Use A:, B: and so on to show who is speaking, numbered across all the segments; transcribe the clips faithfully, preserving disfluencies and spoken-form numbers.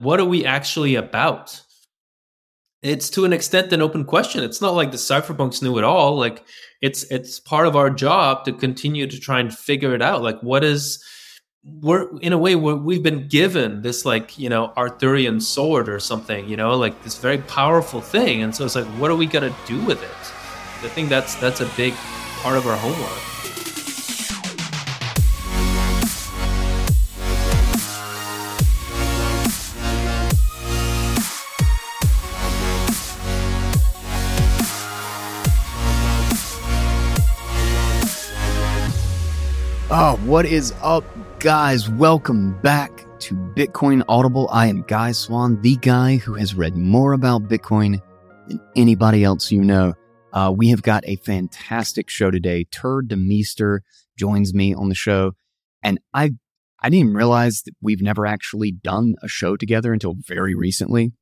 A: what are we actually about? It's to an extent an open question. It's not like the cypherpunks knew it all. Like it's it's part of our job to continue to try and figure it out. Like what is we're in a way we're, we've been given this like, you know, Arthurian sword or something, you know, like this very powerful thing. And so it's like, what are we going to do with it? I think that's that's a big part of our homework.
B: Oh, what is up, guys? Welcome back to Bitcoin Audible. I am Guy Swan, the guy who has read more about Bitcoin than anybody else you know. Uh, we have got a fantastic show today. Tuur Demeester joins me on the show, and I I didn't even realize that we've never actually done a show together until very recently.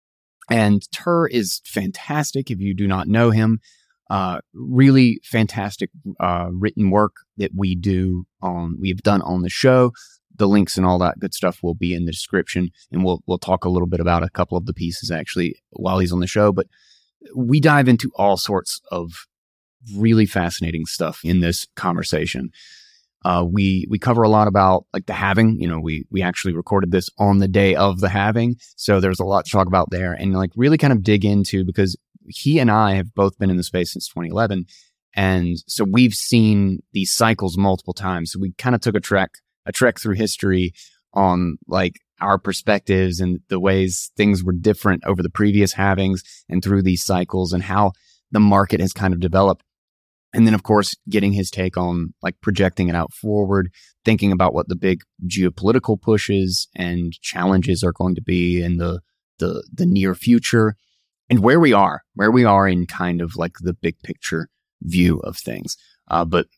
B: And Tuur is fantastic if you do not know him. Uh, really fantastic uh, written work that we do on we have done on the show. The links and all that good stuff will be in the description, and we'll we'll talk a little bit about a couple of the pieces actually while he's on the show. But we dive into all sorts of really fascinating stuff in this conversation. Uh, we we cover a lot about like the halving. You know, we we actually recorded this on the day of the halving, so there's a lot to talk about there, and like really kind of dig into because he and I have both been in the space since twenty eleven. And so we've seen these cycles multiple times. So we kind of took a trek, a trek through history on like our perspectives and the ways things were different over the previous halvings and through these cycles and how the market has kind of developed. And then, of course, getting his take on like projecting it out forward, thinking about what the big geopolitical pushes and challenges are going to be in the, the, the near future. And where we are, where we are in kind of like the big picture view of things. Uh, but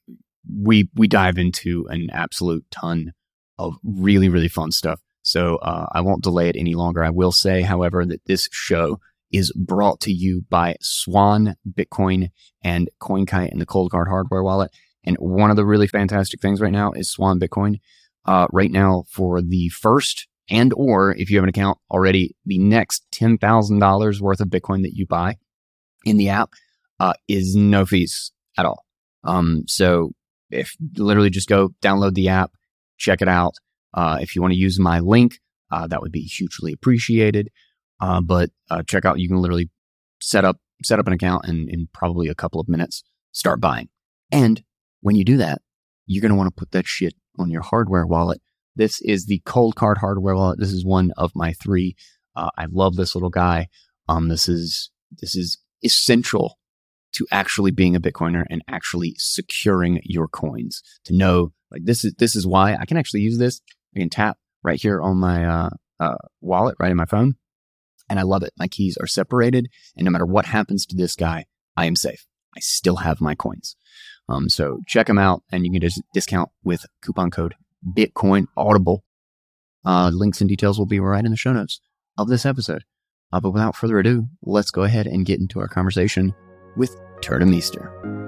B: we we dive into an absolute ton of really, really fun stuff. So uh, I won't delay it any longer. I will say, however, that this show is brought to you by Swan Bitcoin and CoinKite and the Coldcard hardware wallet. And one of the really fantastic things right now is Swan Bitcoin. Uh, right now for the first and or if you have an account already, the next ten thousand dollars worth of Bitcoin that you buy in the app uh, is no fees at all. Um, so if literally just go download the app, check it out. Uh, if you want to use my link, uh, that would be hugely appreciated. Uh, but uh, check out, you can literally set up set up an account and in probably a couple of minutes start buying. And when you do that, you're going to want to put that shit on your hardware wallet. This is the Coldcard hardware wallet. This is one of my three. Uh, I love this little guy. Um, this is this is essential to actually being a Bitcoiner and actually securing your coins. To know, like this is this is why I can actually use this. I can tap right here on my uh, uh, wallet, right in my phone, and I love it. My keys are separated, and no matter what happens to this guy, I am safe. I still have my coins. Um, so check them out, and you can just discount with coupon code Bitcoin Audible. Uh, links and details will be right in the show notes of this episode. Uh, but without further ado, let's go ahead and get into our conversation with Tuur Demeester.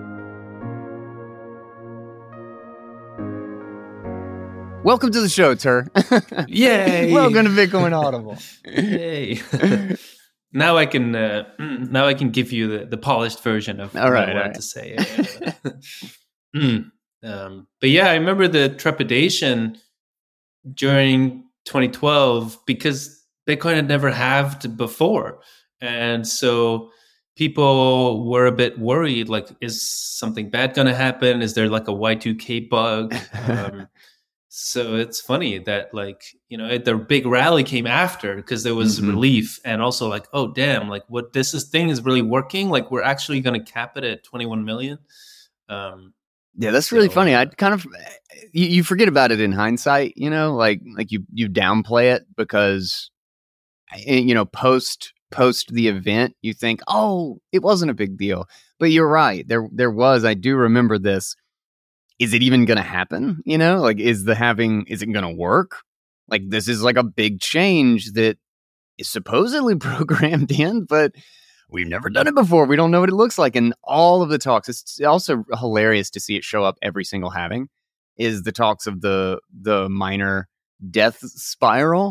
B: Welcome to the show, Tuur.
A: Yay!
B: Welcome to Bitcoin Audible.
A: Yay! Now I can uh, now I can give you the, the polished version of
B: all right,
A: what I wanted
B: right.
A: to say. mm. Um, but yeah, I remember the trepidation during twenty twelve because Bitcoin had never halved before. And so people were a bit worried, like, is something bad going to happen? Is there like a Y two K bug? Um, so it's funny that like, you know, the big rally came after because there was mm-hmm. relief and also like, oh, damn, like what this is, thing is really working. Like we're actually going to cap it at twenty-one million. Um,
B: Yeah, that's really so, funny. I kind of you, you forget about it in hindsight, you know, like like you you downplay it because you know post post the event you think, oh, it wasn't a big deal. But you're right. There there was. I do remember this. Is it even going to happen? You know, like is the having is it going to work? Like this is like a big change that is supposedly programmed in, but we've never done it before. We don't know what it looks like. And all of the talks, it's also hilarious to see it show up every single halving, is the talks of the the miner death spiral.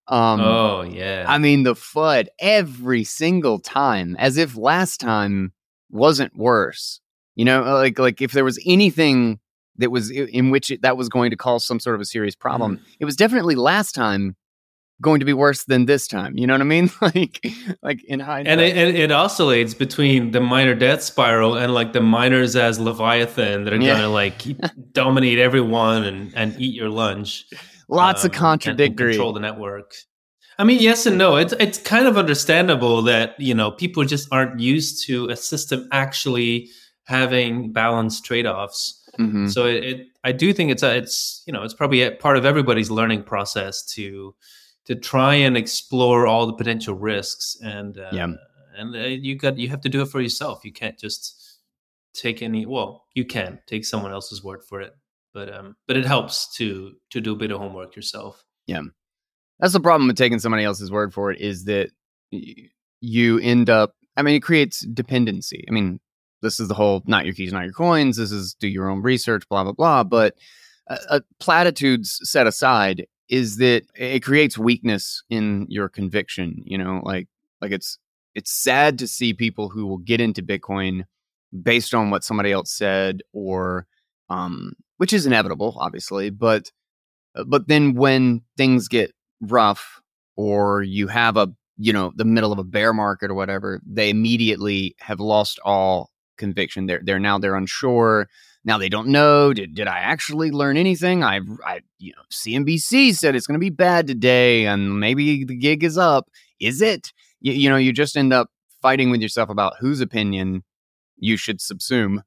B: Um,
A: oh yeah.
B: I mean, the F U D every single time, as if last time wasn't worse. You know, like like if there was anything that was in which it, that was going to cause some sort of a serious problem,
A: Mm.
B: it was definitely last time going to be worse than this time. You know what I mean? like, like in hindsight.
A: And it, it, it oscillates between the minor death spiral and like the miners as Leviathan that are
B: Yeah.
A: gonna like dominate everyone and, and eat your lunch.
B: Lots
A: um,
B: of contradictory.
A: And, and control the network. I mean, yes and no. It's it's kind of understandable that, you know, people just aren't used to a system actually having balanced trade-offs.
B: Mm-hmm.
A: So it, it, I do think it's a, it's you know, it's probably a part of everybody's learning process to to try and explore all the potential risks, and uh,
B: Yeah.
A: and uh, you got you have to do it for yourself. You can't just take any. Well, you can take someone else's word for it, but um, but it helps to to do a bit of homework yourself.
B: Yeah. That's the problem with taking somebody else's word for it, is that y- you end up, I mean, it creates dependency. I mean, this is the whole not your keys, not your coins. This is do your own research, blah, blah, blah. But uh, uh, platitudes set aside, is that it creates weakness in your conviction. You know, like, like it's, it's sad to see people who will get into Bitcoin based on what somebody else said, or, um, which is inevitable, obviously, but, but then when things get rough, or you have a, you know, the middle of a bear market or whatever, they immediately have lost all conviction. They're, they're now they're unsure. Now they don't know. Did, did I actually learn anything? I, I, you know, C N B C said it's going to be bad today, and maybe the gig is up. Is it? You, you know, you just end up fighting with yourself about whose opinion you should subsume,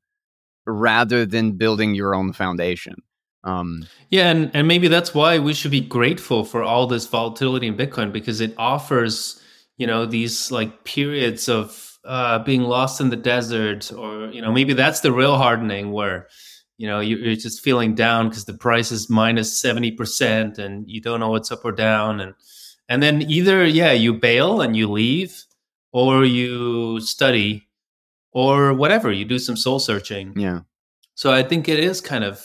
B: rather than building your own foundation. Um,
A: yeah, and, and maybe that's why we should be grateful for all this volatility in Bitcoin, because it offers, you know, these like periods of uh, being lost in the desert, or, you know, maybe that's the real hardening where, you know, you're just feeling down because the price is minus seventy percent and you don't know what's up or down. And, and then either, yeah, you bail and you leave, or you study, or whatever, you do some soul searching.
B: yeah.
A: So I think it is kind of,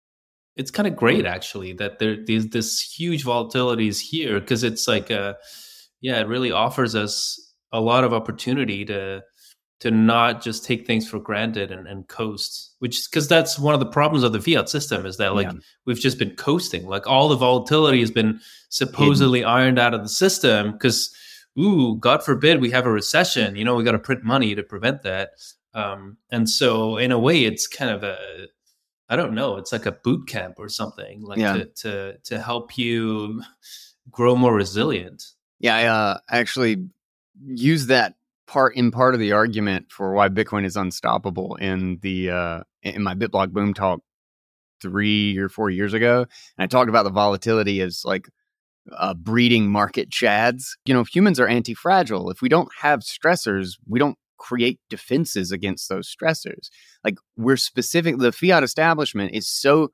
A: it's kind of great actually that there these this huge volatility is here, because it's like a, yeah, it really offers us a lot of opportunity to to not just take things for granted and, and coast, which, because that's one of the problems of the fiat system, is that like
B: Yeah.
A: we've just been coasting, like all the volatility has been supposedly Hidden. ironed out of the system, because ooh, God forbid we have a recession, you know, we got to print money to prevent that. Um, and so in a way it's kind of a, I don't know, it's like a boot camp or something, like
B: Yeah.
A: to, to to help you grow more resilient.
B: Yeah, I uh, actually use that part in part of the argument for why Bitcoin is unstoppable in the uh, in my BitBlock Boom Talk three or four years ago. And I talked about the volatility as like uh, breeding market chads. You know, humans are anti-fragile. If we don't have stressors, we don't create defenses against those stressors. Like, we're specific, the fiat establishment is so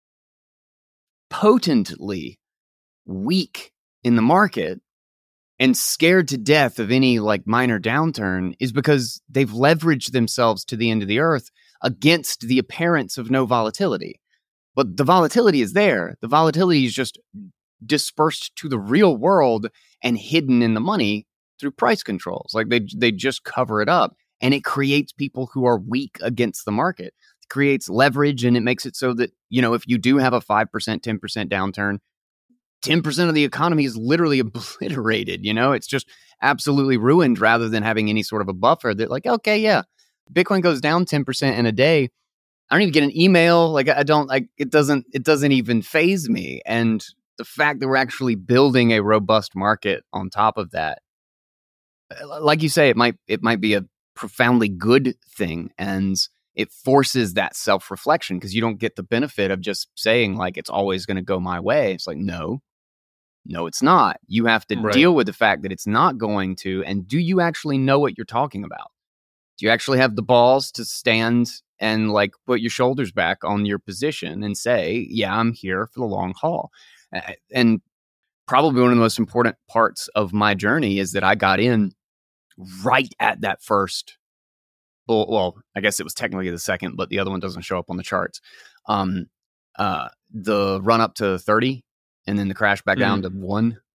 B: potently weak in the market and scared to death of any like minor downturn, is because they've leveraged themselves to the end of the earth against the appearance of no volatility. But the volatility is there. The volatility is just dispersed to the real world and hidden in the money through price controls. Like they they just cover it up, and it creates people who are weak against the market. It creates leverage, and it makes it so that, you know, if you do have a five percent, ten percent downturn, ten percent of the economy is literally obliterated. You know, it's just absolutely ruined, rather than having any sort of a buffer that like, okay, yeah, Bitcoin goes down ten percent in a day, I don't even get an email. Like I don't like it doesn't it doesn't even faze me. And the fact that we're actually building a robust market on top of that, like you say, it might it might be a profoundly good thing, and it forces that self-reflection, because you don't get the benefit of just saying like it's always going to go my way. It's like, no, no, it's not. You have to
A: Right.
B: deal with the fact that it's not going to. And do you actually know what you're talking about? Do you actually have the balls to stand and like put your shoulders back on your position and say, yeah, I'm here for the long haul? Uh, and probably one of the most important parts of my journey is that I got in right at that first, well, well, I guess it was technically the second, but the other one doesn't show up on the charts. Um, uh, the run up to thirty and then the crash back
A: Mm.
B: down to one.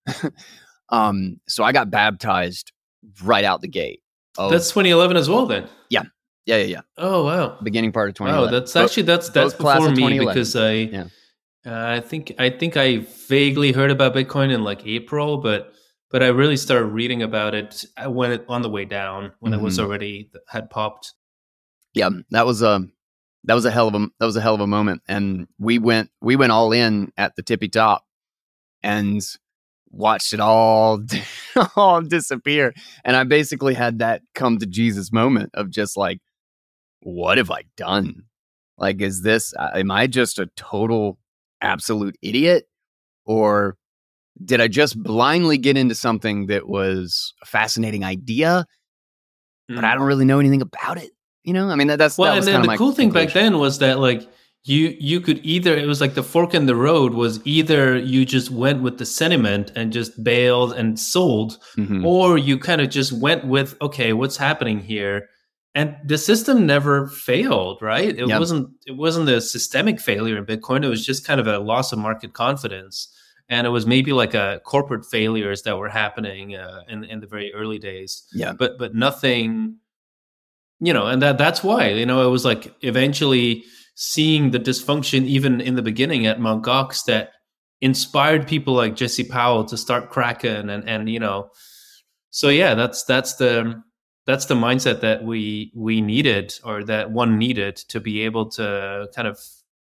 B: um, so I got baptized right out the gate.
A: Of, that's twenty eleven as well, then.
B: Yeah, yeah, yeah, yeah.
A: Oh wow,
B: beginning part of twenty eleven.
A: Wow, that's actually that's that's before me because I,
B: yeah.
A: uh, I think I think I vaguely heard about Bitcoin in like April, but but I really started reading about it when it on the way down when mm-hmm. it was already had popped.
B: Yeah, that was a that was a hell of a that was a hell of a moment, and we went we went all in at the tippy top, and watched it all all disappear. And I basically had that come to Jesus moment of just like, what have I done? Like, is this, am I just a total absolute idiot? Or did I just blindly get into something that was a fascinating idea, mm. but I don't really know anything about it? You know, I mean, that, that's,
A: well,
B: that was
A: and then the cool
B: conclusion.
A: thing back then was that like, You you could either, it was like the fork in the road was either you just went with the sentiment and just bailed and sold, mm-hmm. or you kind of just went with, okay, what's happening here? And the system never failed, right? It yep. wasn't it wasn't a systemic failure in Bitcoin. It was just kind of a loss of market confidence. And it was maybe like a corporate failures that were happening uh, in, in the very early days.
B: Yeah.
A: But but nothing, you know, and that that's why, you know, it was like eventually seeing the dysfunction even in the beginning at Mount Gox that inspired people like Jesse Powell to start Kraken and and you know, so yeah, that's that's the that's the mindset that we we needed or that one needed to be able to kind of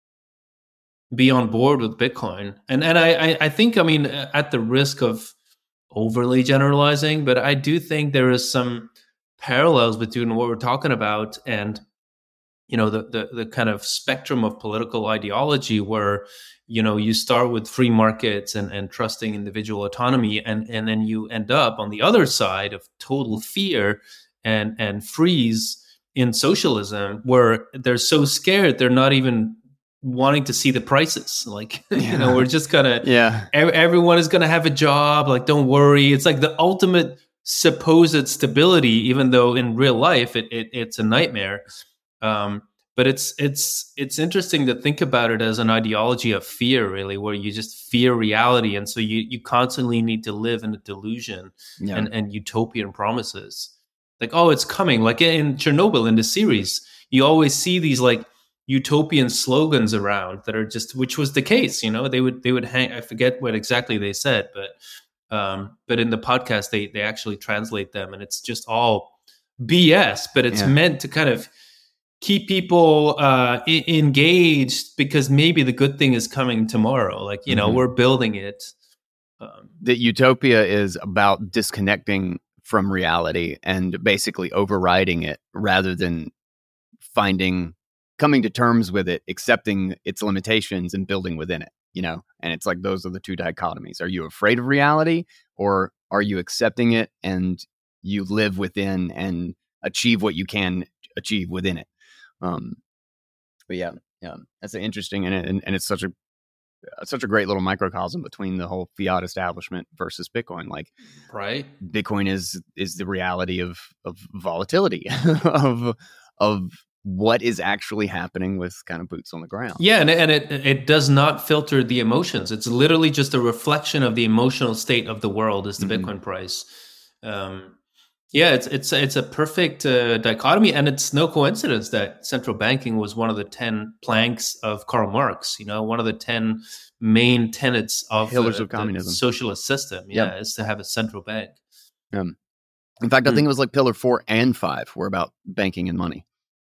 A: be on board with Bitcoin. And and I I think I mean at the risk of overly generalizing, but I do think there is some parallels between what we're talking about and you know, the, the the kind of spectrum of political ideology where, you know, you start with free markets and, and trusting individual autonomy, and, and then you end up on the other side of total fear and, and freeze in socialism, where they're so scared they're not even wanting to see the prices. Like, yeah. you know, we're just gonna,
B: yeah,
A: everyone is gonna have a job. Like, don't worry. It's like the ultimate supposed stability, even though in real life it, it it's a nightmare. Um, but it's it's it's interesting to think about it as an ideology of fear, really, where you just fear reality, and so you you constantly need to live in a delusion yeah. and, and utopian promises. Like, oh, it's coming. Like in Chernobyl in the series, you always see these like utopian slogans around that are just, which was the case. You know, they would they would hang. I forget what exactly they said, but um, but in the podcast they they actually translate them, and it's just all B S. But it's yeah. meant to kind of keep people uh, I- engaged because maybe the good thing is coming tomorrow. Like, you know, mm-hmm. we're building it. Um,
B: that utopia is about disconnecting from reality and basically overriding it rather than finding, coming to terms with it, accepting its limitations and building within it, you know? And it's like, those are the two dichotomies. Are you afraid of reality, or are you accepting it and you live within and achieve what you can achieve within it? Um, but yeah, yeah, that's an interesting, and, and and it's such a such a great little microcosm between the whole fiat establishment versus Bitcoin. Like,
A: right,
B: Bitcoin is is the reality of of volatility of of what is actually happening with kind of boots on the ground.
A: Yeah, and and it it does not filter the emotions. It's literally just a reflection of the emotional state of the world. Is the mm-hmm. Bitcoin price. Um, Yeah, it's it's it's a perfect uh, dichotomy, and it's no coincidence that central banking was one of the ten planks of Karl Marx. You know, one of the ten main tenets of
B: pillars
A: the,
B: of communism,
A: the socialist system. Yeah, yep. is to have a central bank.
B: Um, in fact, I think mm. it was like pillar four and five were about banking and money.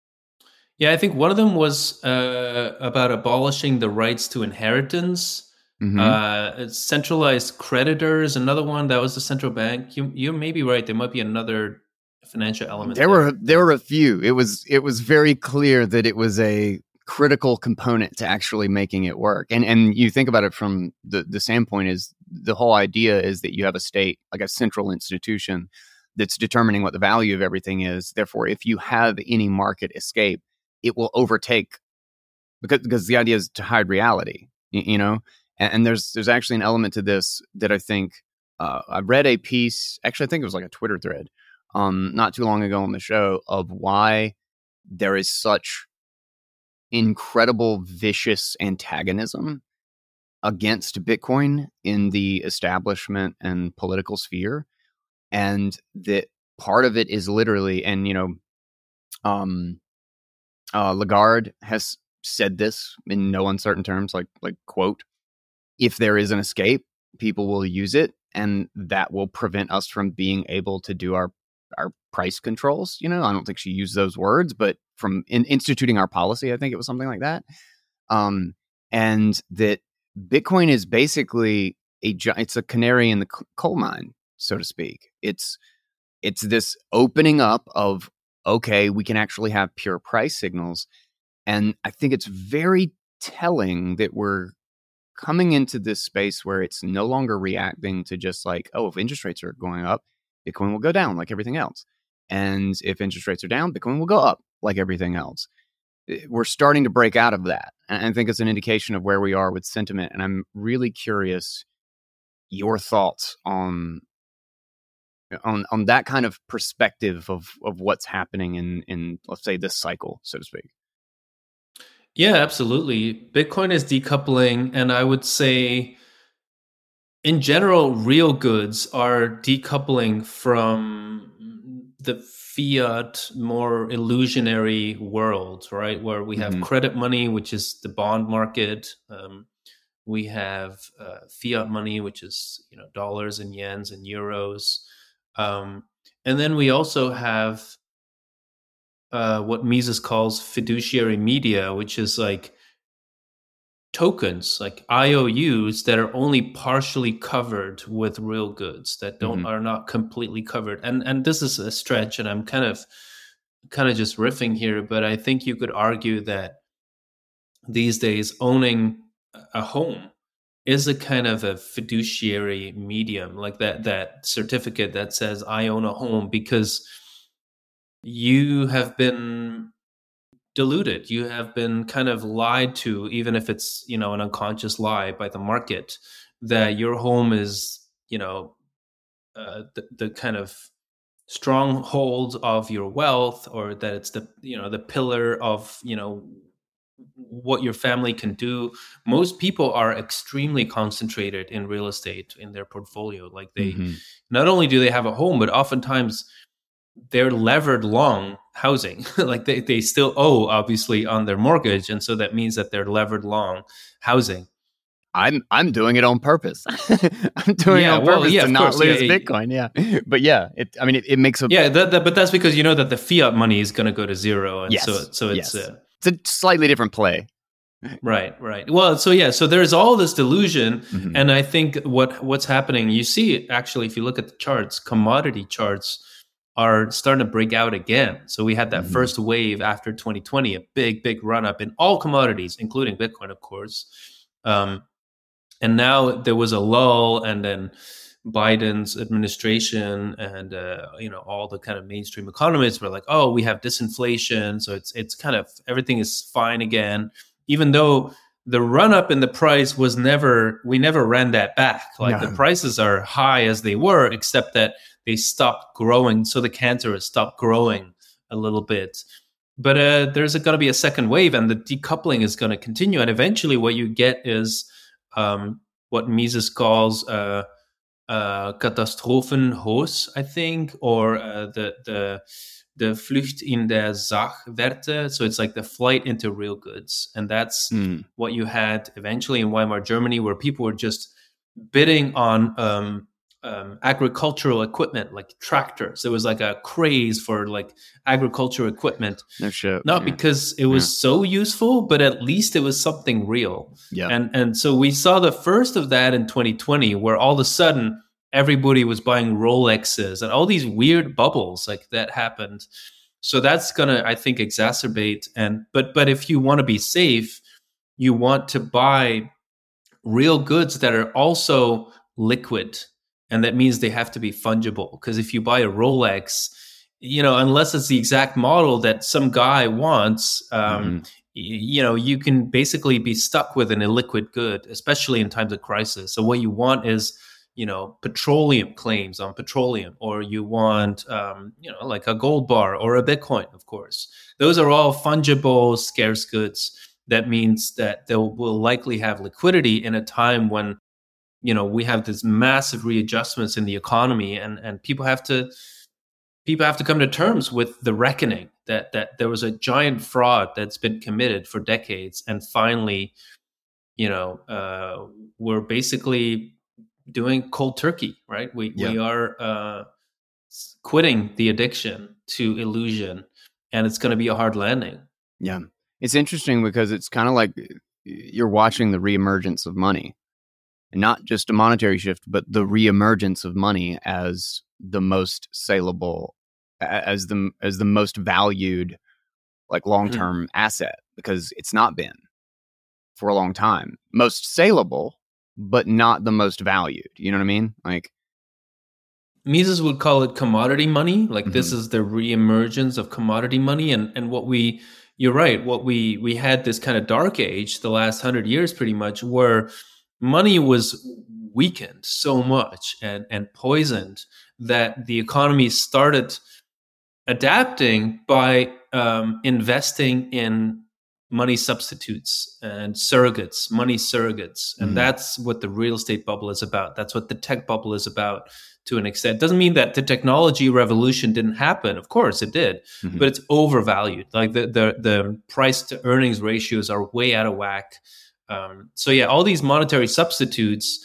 A: Yeah, I think one of them was uh, about abolishing the rights to inheritance. Mm-hmm. Uh, centralized creditors. Another one that was the central bank. You you may be right. There might be another financial element.
B: There, there were there were a few. It was it was very clear that it was a critical component to actually making it work. And and you think about it from the the standpoint is the whole idea is that you have a state, like a central institution, that's determining what the value of everything is. Therefore, if you have any market escape, it will overtake, because because the idea is to hide reality. You, you know. And there's there's actually an element to this that I think uh, I read a piece. Actually, I think it was like a Twitter thread um, not too long ago on the show of why there is such incredible vicious antagonism against Bitcoin in the establishment and political sphere, and that part of it is literally, and you know, um, uh, Lagarde has said this in no uncertain terms, like like quote, if there is an escape, people will use it, and that will prevent us from being able to do our our price controls. You know, I don't think she used those words, but from in instituting our policy, I think it was something like that. Um, and that Bitcoin is basically a it's a canary in the coal mine, so to speak. It's it's this opening up of, okay, we can actually have pure price signals. And I think it's very telling that we're coming into this space where it's no longer reacting to just like, oh, if interest rates are going up, Bitcoin will go down like everything else. And if interest rates are down, Bitcoin will go up like everything else. We're starting to break out of that. And I think it's an indication of where we are with sentiment. And I'm really curious your thoughts on on on that kind of perspective of of what's happening in in let's say this cycle, so to speak.
A: Yeah, absolutely. Bitcoin is decoupling, and I would say in general, real goods are decoupling from the fiat, more illusionary world, right? Where we have mm-hmm. credit money, which is the bond market. Um, we have uh, fiat money, which is, you know, dollars and yens and euros. Um, and then we also have uh, what Mises calls fiduciary media, which is like tokens, like I O Us that are only partially covered with real goods, that don't mm-hmm. are not completely covered. And and this is a stretch, and I'm kind of kind of just riffing here, but I think you could argue that these days owning a home is a kind of a fiduciary medium, like that that certificate that says I own a home, because you have been deluded. You have been kind of lied to, even if it's, you know, an unconscious lie by the market, that your home is, you know, uh, the, the kind of stronghold of your wealth, or that it's the, you know, the pillar of, you know, what your family can do. Most people are extremely concentrated in real estate in their portfolio. Like they, mm-hmm. not only do they have a home, but oftentimes they're levered long housing. Like they, they still owe obviously on their mortgage. And so that means that they're levered long housing.
B: I'm I'm doing it on purpose. I'm doing yeah, it on
A: well,
B: purpose
A: yeah,
B: to not
A: course.
B: lose
A: yeah,
B: Bitcoin. Yeah. But yeah, it, I mean, it, it makes a...
A: Yeah, that, that, but that's because you know that the fiat money is going to go to zero. And
B: yes,
A: so, so it's...
B: Yes.
A: Uh,
B: it's a slightly different play.
A: Right, right. Well, so yeah, so there's all this delusion.
B: Mm-hmm.
A: And I think what what's happening, you see it actually, if you look at the charts, commodity charts are starting to break out again. So we had that mm-hmm. first wave after twenty twenty, a big, big run up in all commodities, including Bitcoin, of course. Um, and now there was a lull, and then Biden's administration and uh, you know, all the kind of mainstream economists were like, "Oh, we have disinflation, so it's it's kind of everything is fine again." Even though the run up in the price was never, we never ran that back. Like no. The prices are high as they were, except that they stopped growing. So the cancer has stopped growing a little bit. But uh, there's going to be a second wave, and the decoupling is going to continue. And eventually what you get is um, what Mises calls uh, uh, Katastrophenhoos, I think, or uh, the the the Flucht in der Sachwerte. So it's like the flight into real goods. And that's mm. what you had eventually in Weimar Germany, where people were just bidding on um, um, agricultural equipment, like tractors. There was like a craze for like agricultural equipment.
B: No shit.
A: Not
B: yeah.
A: because it was yeah. so useful, but at least it was something real.
B: Yeah.
A: And, and so we saw the first of that in twenty twenty, where all of a sudden everybody was buying Rolexes and all these weird bubbles like that happened. So that's going to, I think, exacerbate. And, but, but if you want to be safe, you want to buy real goods that are also liquid. And that means they have to be fungible. Because if you buy a Rolex, you know, unless it's the exact model that some guy wants, um, mm-hmm. y- you know, you can basically be stuck with an illiquid good, especially in times of crisis. So what you want is, you know, petroleum claims on petroleum, or you want, um, you know, like a gold bar or a Bitcoin, of course. Those are all fungible, scarce goods. that means that they will likely have liquidity in a time when, you know, we have this massive readjustments in the economy, and and people have to people have to come to terms with the reckoning that that there was a giant fraud that's been committed for decades, and finally, you know, uh, we're basically doing cold turkey, right? We
B: Yeah.
A: we are uh, quitting the addiction to illusion, and it's going to be a hard landing.
B: Yeah. It's interesting because it's kind of like you're watching the reemergence of money, and not just a monetary shift, but the reemergence of money as the most saleable, as the as the most valued, like long-term mm-hmm. asset, because it's not been for a long time. Most saleable, but not the most valued. You know what I mean? Like,
A: Mises would call it commodity money. Like mm-hmm. this is the reemergence of commodity money, and and what we you're right. What we we had this kind of dark age the last hundred years, pretty much, where money was weakened so much and and poisoned that the economy started adapting by um, investing in money substitutes and surrogates, money surrogates. And mm-hmm. that's what the real estate bubble is about. That's what the tech bubble is about to an extent. Doesn't mean that the technology revolution didn't happen. Of course it did, mm-hmm. but it's overvalued. Like the, the, the price to earnings ratios are way out of whack. Um, so yeah, all these monetary substitutes,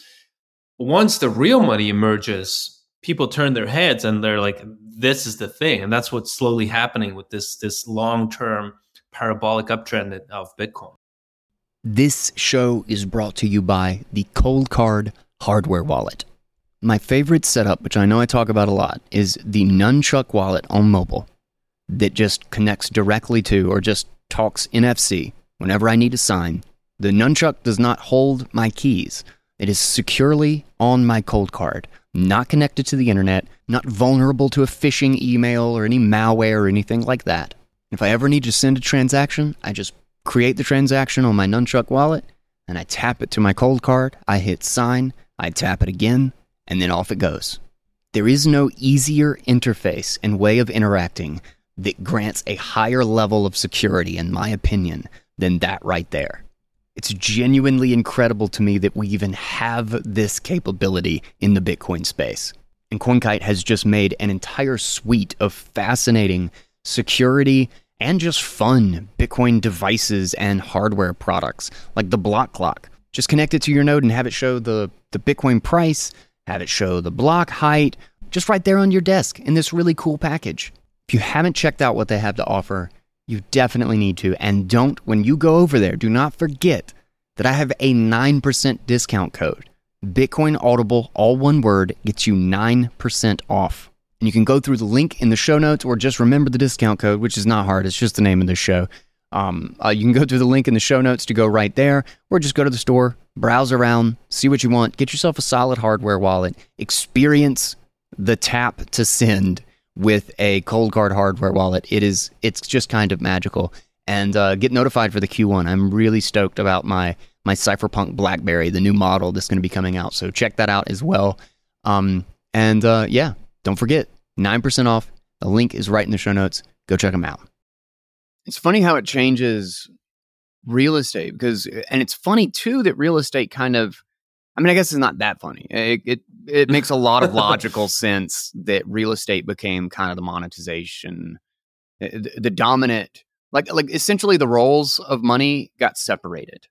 A: once the real money emerges, people turn their heads and they're like, this is the thing. And that's what's slowly happening with this, this long-term parabolic uptrend of Bitcoin.
B: This show is brought to you by the Coldcard hardware wallet. My favorite setup, which I know I talk about a lot, is the Nunchuk wallet on mobile that just connects directly to, or just talks N F C whenever I need to sign. The Nunchuk does not hold my keys. It is securely on my Coldcard, not connected to the internet, not vulnerable to a phishing email or any malware or anything like that. If I ever need to send a transaction, I just create the transaction on my Nunchuk wallet, and I tap it to my Coldcard, I hit sign, I tap it again, and then off it goes. There is no easier interface and way of interacting that grants a higher level of security, in my opinion, than that right there. It's genuinely incredible to me that we even have this capability in the Bitcoin space. And CoinKite has just made an entire suite of fascinating security and just fun Bitcoin devices and hardware products, like the block clock. Just connect it to your node and have it show the, the Bitcoin price, have it show the block height, just right there on your desk in this really cool package. If you haven't checked out what they have to offer, you definitely need to. And don't, when you go over there, do not forget that I have a nine percent discount code. Bitcoin Audible, all one word, gets you nine percent off. And you can go through the link in the show notes, or just remember the discount code, which is not hard. It's just the name of the show. Um, uh, you can go through the link in the show notes to go right there, or just go to the store, browse around, see what you want, get yourself a solid hardware wallet, experience the tap to send with a Coldcard hardware wallet. It is, it's just kind of magical. And uh, get notified for the Q one. I'm really stoked about my my Cypherpunk BlackBerry, the new model that's going to be coming out. So check that out as well. Um, and uh, yeah, don't forget, nine percent off. The link is right in the show notes. Go check them out. It's funny how it changes real estate, because, and it's funny too that real estate kind of, I mean, I guess it's not that funny. It it, it makes a lot of logical sense that real estate became kind of the monetization, the, the dominant, like like essentially the roles of money got separated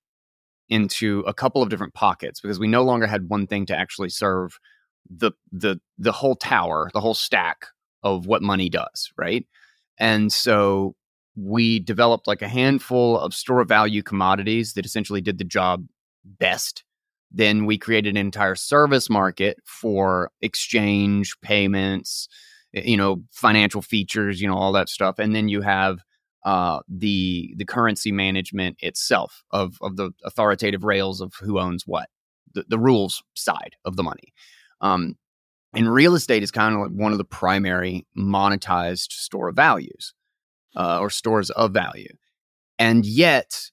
B: into a couple of different pockets, because we no longer had one thing to actually serve the the the whole tower, the whole stack of what money does, right? And so we developed like a handful of store of value commodities that essentially did the job best. Then we created an entire service market for exchange, payments, you know, financial features, you know, all that stuff. And then you have uh, the the currency management itself of of the authoritative rails of who owns what, the, the rules side of the money. Um, and real estate is kind of like one of the primary monetized store of values, uh, or stores of value. And yet,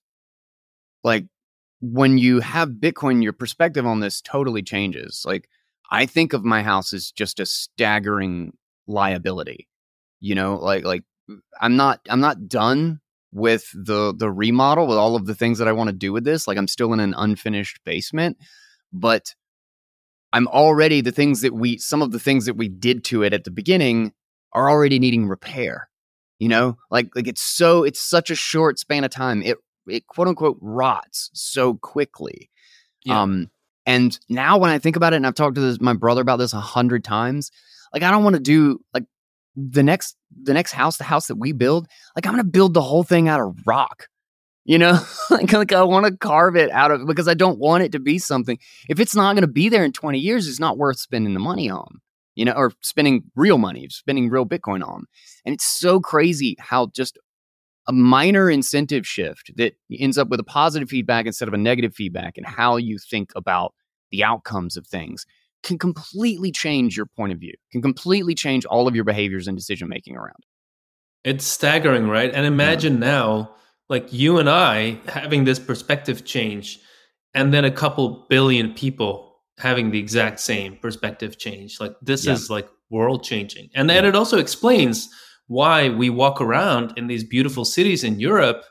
B: like, when you have Bitcoin, your perspective on this totally changes. Like, I think of my house as just a staggering liability. You know, like like I'm not I'm not done with the the remodel, with all of the things that I want to do with this. Like I'm still in an unfinished basement, but I'm already the things that we, some of the things that we did to it at the beginning are already needing repair. You know, like, like it's so, it's such a short span of time. It, it quote unquote rots so quickly. Yeah. Um, and now when I think about it, and I've talked to this, my brother about this a hundred times, like, I don't want to do like the next, the next house, the house that we build, like I'm going to build the whole thing out of rock. You know, like, like I want to carve it out of, because I don't want it to be something. If it's not going to be there in twenty years, it's not worth spending the money on, you know, or spending real money, spending real Bitcoin on. And it's so crazy how just a minor incentive shift that ends up with a positive feedback instead of a negative feedback, and how you think about the outcomes of things can completely change your point of view, can completely change all of your behaviors and decision making around it.
A: It's staggering, right? And imagine yeah. now, like you and I having this perspective change, and then a couple billion people having the exact same perspective change. Like this yeah. is like world changing. And then yeah. it also explains why we walk around in these beautiful cities in Europe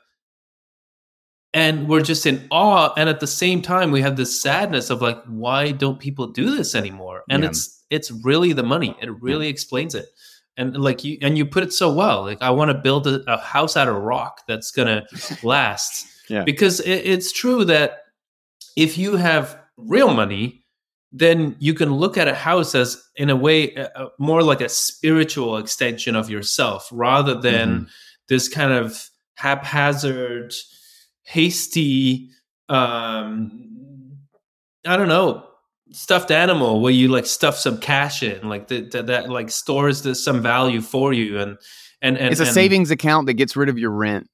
A: and we're just in awe. And at the same time, we have this sadness of like, why don't people do this anymore? And yeah. it's it's really the money. It really yeah. explains it. And like you, and you put it so well. Like I want to build a, a house out of rock that's gonna last. yeah. Because it, it's true that if you have real money, then you can look at a house as, in a way, uh, more like a spiritual extension of yourself, rather than mm-hmm. this kind of haphazard, hasty, um, I don't know, stuffed animal where you like stuff some cash in, like that, that, that like stores this, some value for you, and and and
B: it's a
A: and,
B: savings account that gets rid of your rent.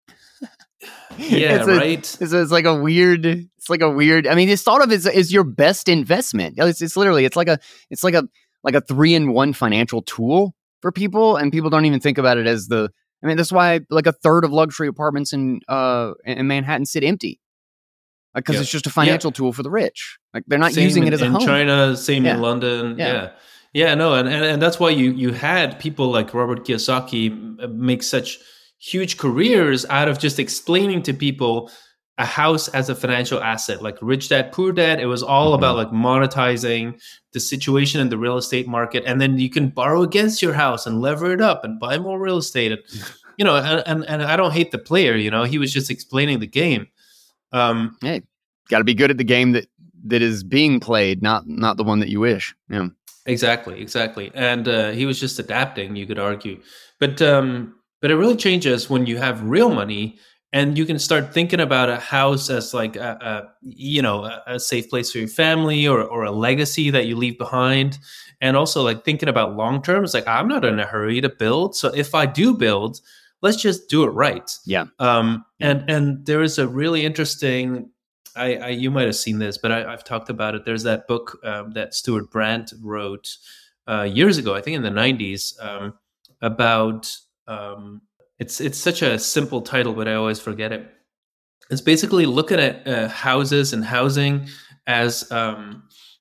A: Yeah,
B: it's a,
A: right.
B: It's, it's like a weird. It's like a weird. I mean, it's thought of as is your best investment. It's, it's literally. It's like a. It's like a like a three in one financial tool for people, and people don't even think about it as the. I mean, that's why like a third of luxury apartments in uh in Manhattan sit empty. Because yep. it's just a financial yep. tool for the rich. Like they're not
A: same
B: using
A: in,
B: it as a
A: in
B: home.
A: In China, same
B: yeah.
A: in London. Yeah. yeah. Yeah, no. And, and, and that's why you, you had people like Robert Kiyosaki make such huge careers out of just explaining to people a house as a financial asset, like Rich Dad, Poor Dad. It was all mm-hmm. about like monetizing the situation in the real estate market. And then you can borrow against your house and lever it up and buy more real estate. And, you know, and, and, and I don't hate the player, you know, he was just explaining the game. Um,
B: hey, got to be good at the game that, that is being played, not not the one that you wish. Yeah,
A: exactly, exactly. And uh, he was just adapting, you could argue. But um, but it really changes when you have real money, and you can start thinking about a house as like a, a you know a, a safe place for your family, or or a legacy that you leave behind, and also like thinking about long term. It's like, I'm not in a hurry to build, so if I do build, let's just do it right.
B: Yeah.
A: Um, and, and there is a really interesting, I, I you might have seen this, but I, I've talked about it. There's that book um, that Stuart Brandt wrote uh, years ago, I think in the nineties, um, about, um, it's, it's such a simple title, but I always forget it. It's basically looking at uh, houses and housing as, um,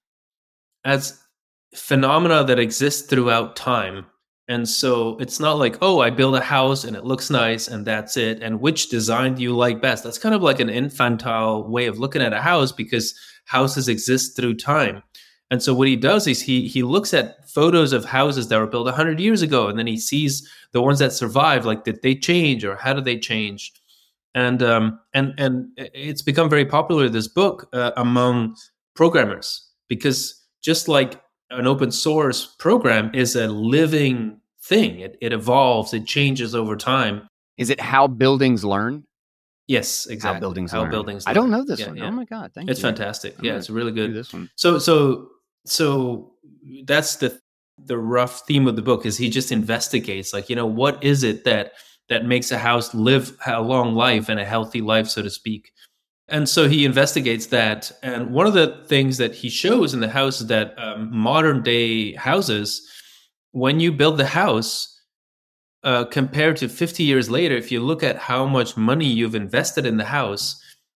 A: as phenomena that exist throughout time. And so it's not like, oh, I build a house and it looks nice and that's it. And which design do you like best? That's kind of like an infantile way of looking at a house, because houses exist through time. And so what he does is he he looks at photos of houses that were built one hundred years ago, and then he sees the ones that survive, like did they change or how did they change? And um and and it's become very popular, this book, uh, among programmers, because just like an open source program is a living thing. It, it evolves, it changes over time.
B: Is it how buildings learn?
A: Yes, exactly.
B: How buildings
A: how
B: learn.
A: Buildings
B: I
A: learn.
B: don't know this
A: yeah,
B: one.
A: Yeah.
B: Oh my God. Thank
A: it's
B: you.
A: It's fantastic.
B: I'm
A: yeah, it's really good.
B: This one.
A: So, so, so that's the, the rough theme of the book, is he just investigates, like, you know, what is it that, that makes a house live a long life and a healthy life, so to speak. And so he investigates that. And one of the things that he shows in the house is that um, modern day houses, when you build the house, uh, compared to fifty years later, if you look at how much money you've invested in the house,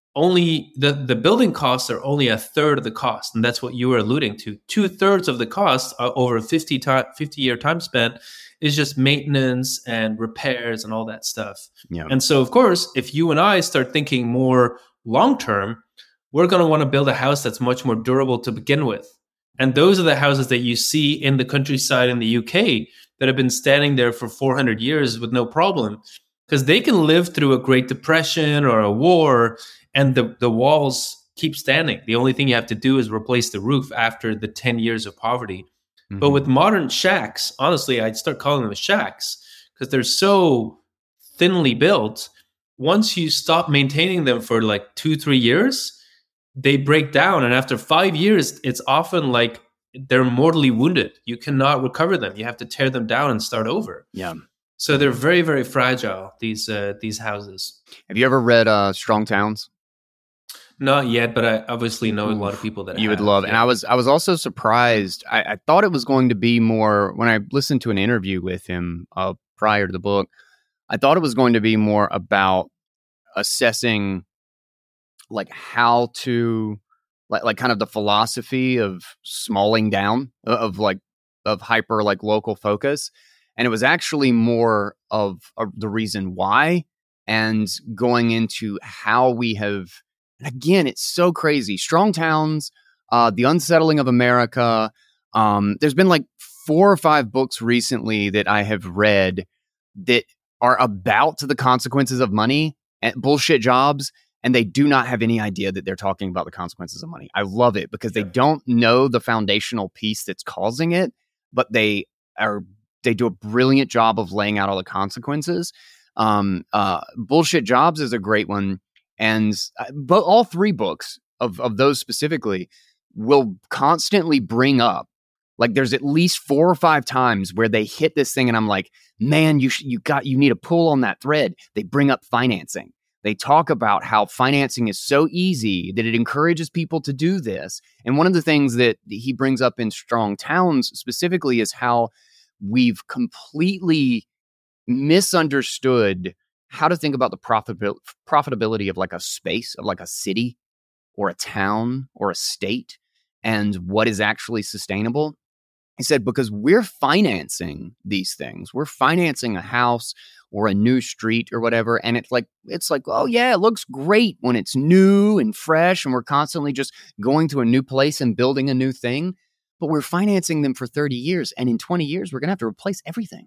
A: only the, the building costs are only a third of the cost. And that's what you were alluding to. Two thirds of the cost uh, over a fifty, time, fifty year time span is just maintenance and repairs and all that stuff.
B: Yeah.
A: And so, of course, if you and I start thinking more long-term, we're going to want to build a house that's much more durable to begin with. And those are the houses that you see in the countryside in the U K that have been standing there for four hundred years with no problem, because they can live through a Great Depression or a war and the, the walls keep standing. The only thing you have to do is replace the roof after the ten years of poverty. Mm-hmm. But with modern shacks, honestly, I'd start calling them shacks because they're so thinly built. Once you stop maintaining them for like two, three years, they break down. And after five years, it's often like they're mortally wounded. You cannot recover them. You have to tear them down and start over.
B: Yeah.
A: So they're very, very fragile, these uh, these houses.
B: Have you ever read uh, Strong Towns?
A: Not yet, but I obviously know a lot of people that
B: you
A: have.
B: would love.
A: Yeah.
B: And I was I was also surprised. I, I thought it was going to be more, when I listened to an interview with him uh, prior to the book, I thought it was going to be more about assessing like how to, like, like kind of the philosophy of smalling down, of like, of hyper like local focus. And it was actually more of a, the reason why, and going into how we have, and again, it's so crazy. Strong Towns, uh, The Unsettling of America. Um, there's been like four or five books recently that I have read that are about the consequences of money and bullshit jobs, and they do not have any idea that they're talking about the consequences of money. I love it because they don't know the foundational piece that's causing it, but they are they do a brilliant job of laying out all the consequences. Um, uh, Bullshit Jobs is a great one. And uh, but all three books of, of those specifically will constantly bring up, like there's at least four or five times where they hit this thing and I'm like, man, you sh- you got you need to pull on that thread. They bring up financing. They talk about how financing is so easy that it encourages people to do this. And one of the things that he brings up in Strong Towns specifically is how we've completely misunderstood how to think about the profitabil- profitability of like a space, of like a city or a town or a state, and what is actually sustainable. He said, because we're financing these things. We're financing a house or a new street or whatever. And it's like, it's like, oh yeah, it looks great when it's new and fresh and we're constantly just going to a new place and building a new thing. But we're financing them for thirty years. And in twenty years, we're going to have to replace everything.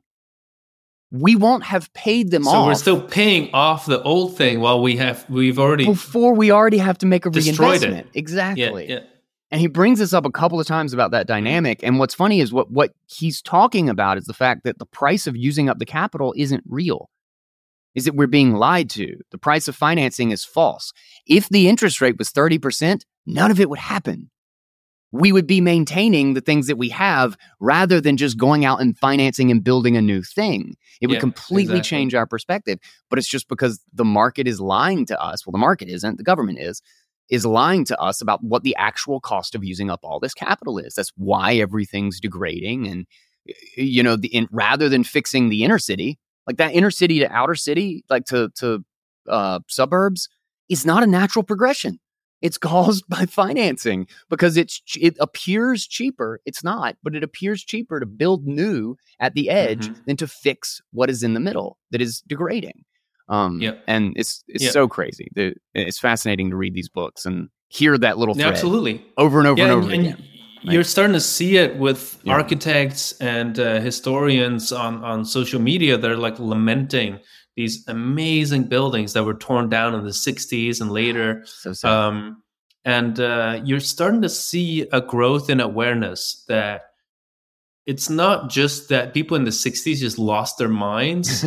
B: We won't have paid them
A: so
B: off.
A: So we're still paying off the old thing while we have, we've already
B: Before we already have to make a
A: destroyed
B: reinvestment.
A: It.
B: Exactly.
A: Yeah, yeah.
B: And he brings this up a couple of times about that dynamic. And what's funny is what, what he's talking about is the fact that the price of using up the capital isn't real. Is that we're being lied to. The price of financing is false. If the interest rate was thirty percent, none of it would happen. We would be maintaining the things that we have rather than just going out and financing and building a new thing. It would
A: yeah,
B: completely
A: exactly.
B: change our perspective. But it's just because the market is lying to us. Well, the market isn't. The government is. is lying to us about what the actual cost of using up all this capital is. That's why everything's degrading. And, you know, the in, rather than fixing the inner city, like that inner city to outer city, like to, to uh, suburbs, is not a natural progression. It's caused by financing because it's it appears cheaper. It's not, but it appears cheaper to build new at the edge mm-hmm. than to fix what is in the middle that is degrading. Um,
A: yep.
B: And it's it's
A: yep.
B: so crazy. The, it's fascinating to read these books and hear that little thread
A: Absolutely.
B: over and over
A: yeah,
B: and over
A: and,
B: again.
A: And you're right? starting to see it with
B: yeah.
A: architects and uh, historians on, on social media. They're like lamenting these amazing buildings that were torn down in the sixties and later.
B: So sad.
A: Um, and uh, you're starting to see a growth in awareness that it's not just that people in the sixties just lost their minds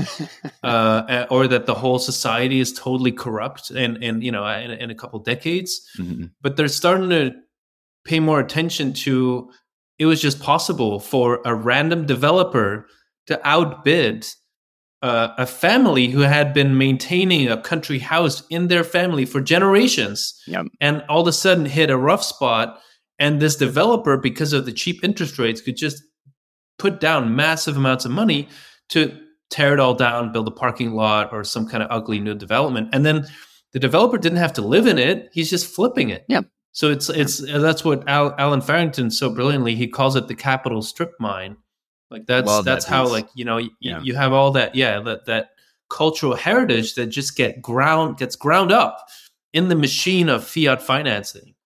A: uh, or that the whole society is totally corrupt and, and you know, in, in a couple decades,
B: mm-hmm.
A: but they're starting to pay more attention to it was just possible for a random developer to outbid uh, a family who had been maintaining a country house in their family for generations
B: yep.
A: and all of a sudden hit a rough spot. And this developer, because of the cheap interest rates, could just put down massive amounts of money to tear it all down, build a parking lot or some kind of ugly new development. And then the developer didn't have to live in it. He's just flipping it.
B: Yeah.
A: So it's it's that's what Al, Alan Farrington so brilliantly, he calls it the capital strip mine. Like that's
B: Love
A: that's
B: that
A: how
B: piece.
A: like you know you,
B: Yeah.
A: you have all that yeah that that cultural heritage that just get ground gets ground up in the machine of fiat financing,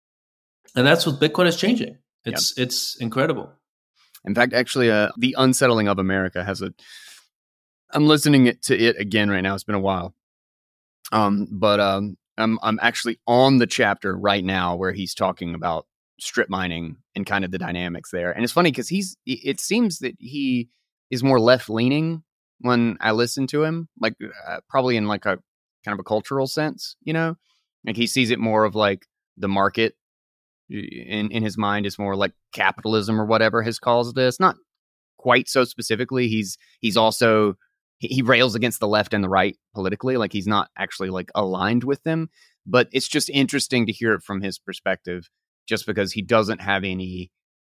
A: and that's what Bitcoin is changing. It's yep. it's incredible.
B: In fact, actually, uh, The Unsettling of America has a. I'm listening it to it again right now. It's been a while, um, but um, I'm I'm actually on the chapter right now where he's talking about strip mining and kind of the dynamics there. And it's funny because he's. It seems that he is more left leaning when I listen to him, like uh, probably in like a kind of a cultural sense, you know, like he sees it more of like the market. In in his mind is more like capitalism or whatever his calls this. Not quite so specifically. He's he's also he, he rails against the left and the right politically. Like he's not actually like aligned with them. But it's just interesting to hear it from his perspective, just because he doesn't have any.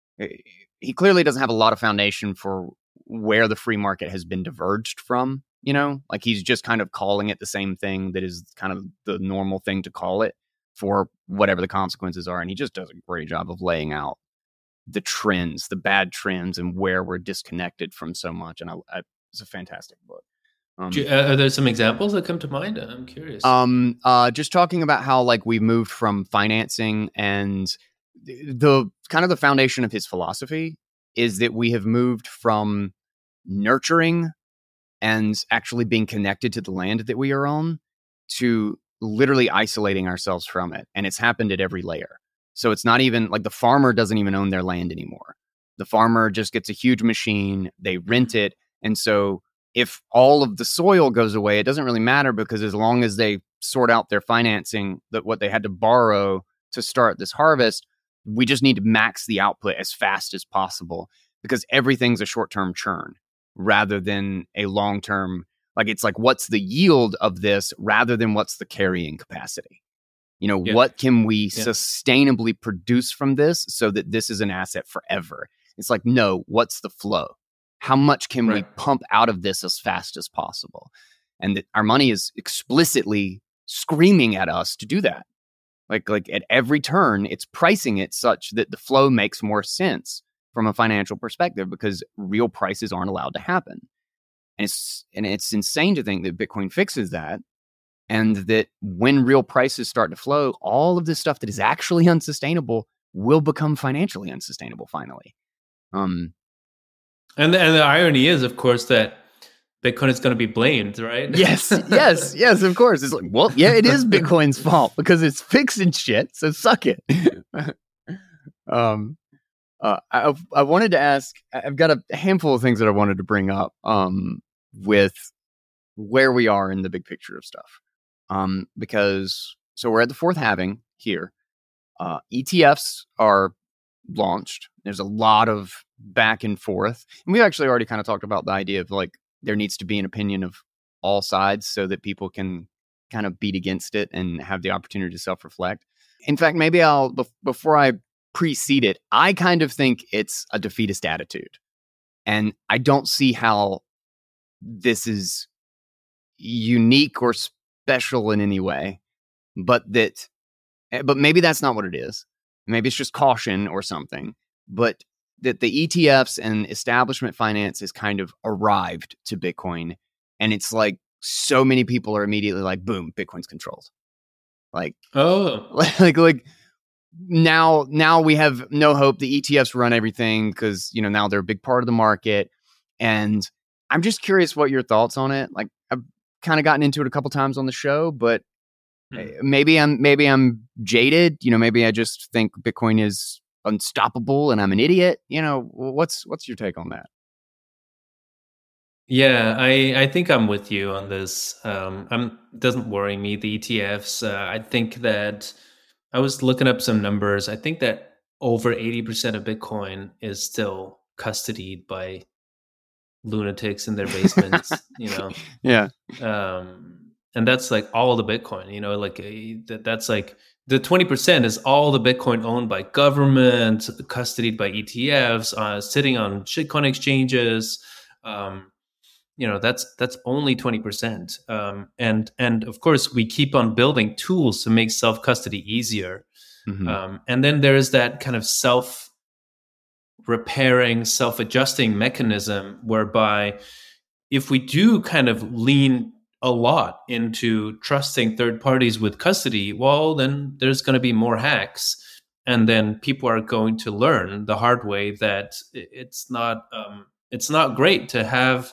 B: He clearly doesn't have a lot of foundation for where the free market has been diverged from. You know, like he's just kind of calling it the same thing that is kind of the normal thing to call it, for whatever the consequences are. And he just does a great job of laying out the trends, the bad trends, and where we're disconnected from so much. And I, I, it's a fantastic book. Um,
A: you, uh, are there some examples that come to mind? I'm curious.
B: Um, uh, just talking about how like we've moved from financing, and the, the kind of the foundation of his philosophy is that we have moved from nurturing and actually being connected to the land that we are on to literally isolating ourselves from it. And it's happened at every layer. So it's not even like the farmer doesn't even own their land anymore. The farmer just gets a huge machine, they rent it. And so if all of the soil goes away, it doesn't really matter, because as long as they sort out their financing, that what they had to borrow to start this harvest, we just need to max the output as fast as possible, because everything's a short-term churn rather than a long-term. Like, it's like, what's the yield of this rather than what's the carrying capacity? You know, yeah. What can we yeah. sustainably produce from this so that this is an asset forever? It's like, no, what's the flow? How much can right. we pump out of this as fast as possible? And that our money is explicitly screaming at us to do that. Like, like at every turn, it's pricing it such that the flow makes more sense from a financial perspective, because real prices aren't allowed to happen. And it's and it's insane to think that Bitcoin fixes that, and that when real prices start to flow, all of this stuff that is actually unsustainable will become financially unsustainable finally. Um,
A: and the, and the irony is, of course, that Bitcoin is going to be blamed, right?
B: Yes, yes, yes. Of course, it's like, well, yeah, it is Bitcoin's fault because it's fixing shit. So suck it. um. Uh, I, I wanted to ask, I've got a handful of things that I wanted to bring up um, with where we are in the big picture of stuff. Um, because, so we're at the fourth halving here. Uh, E T Fs are launched. There's a lot of back and forth. And we actually already kind of talked about the idea of like, there needs to be an opinion of all sides so that people can kind of beat against it and have the opportunity to self-reflect. In fact, maybe I'll, be- before I precede it, I kind of think it's a defeatist attitude. And I don't see how this is unique or special in any way, but that, but maybe that's not what it is. Maybe it's just caution or something, but that the E T Fs and establishment finance has kind of arrived to Bitcoin. And it's like, so many people are immediately like, boom, Bitcoin's controlled. Like,
A: oh,
B: like, like, Now, now we have no hope. The E T Fs run everything because, you know, now they're a big part of the market. And I'm just curious what your thoughts on it. Like, I've kind of gotten into it a couple times on the show, but hmm. maybe I'm maybe I'm jaded. You know, maybe I just think Bitcoin is unstoppable and I'm an idiot. You know, what's what's your take on that?
A: Yeah, I, I think I'm with you on this. Um, I'm doesn't worry me, the E T Fs. Uh, I think that I was looking up some numbers. I think that over eighty percent of Bitcoin is still custodied by lunatics in their basements, you know?
B: Yeah.
A: Um, and that's like all the Bitcoin, you know, like a, that, that's like the twenty percent is all the Bitcoin owned by government, custodied by E T Fs, uh, sitting on shitcoin exchanges. Um, you know, that's that's only twenty percent. Um, and and of course, we keep on building tools to make self custody easier.
B: Mm-hmm.
A: Um, and then there is that kind of self repairing, self adjusting mechanism whereby if we do kind of lean a lot into trusting third parties with custody, well, then there's going to be more hacks. And then people are going to learn the hard way that it's not um, it's not great to have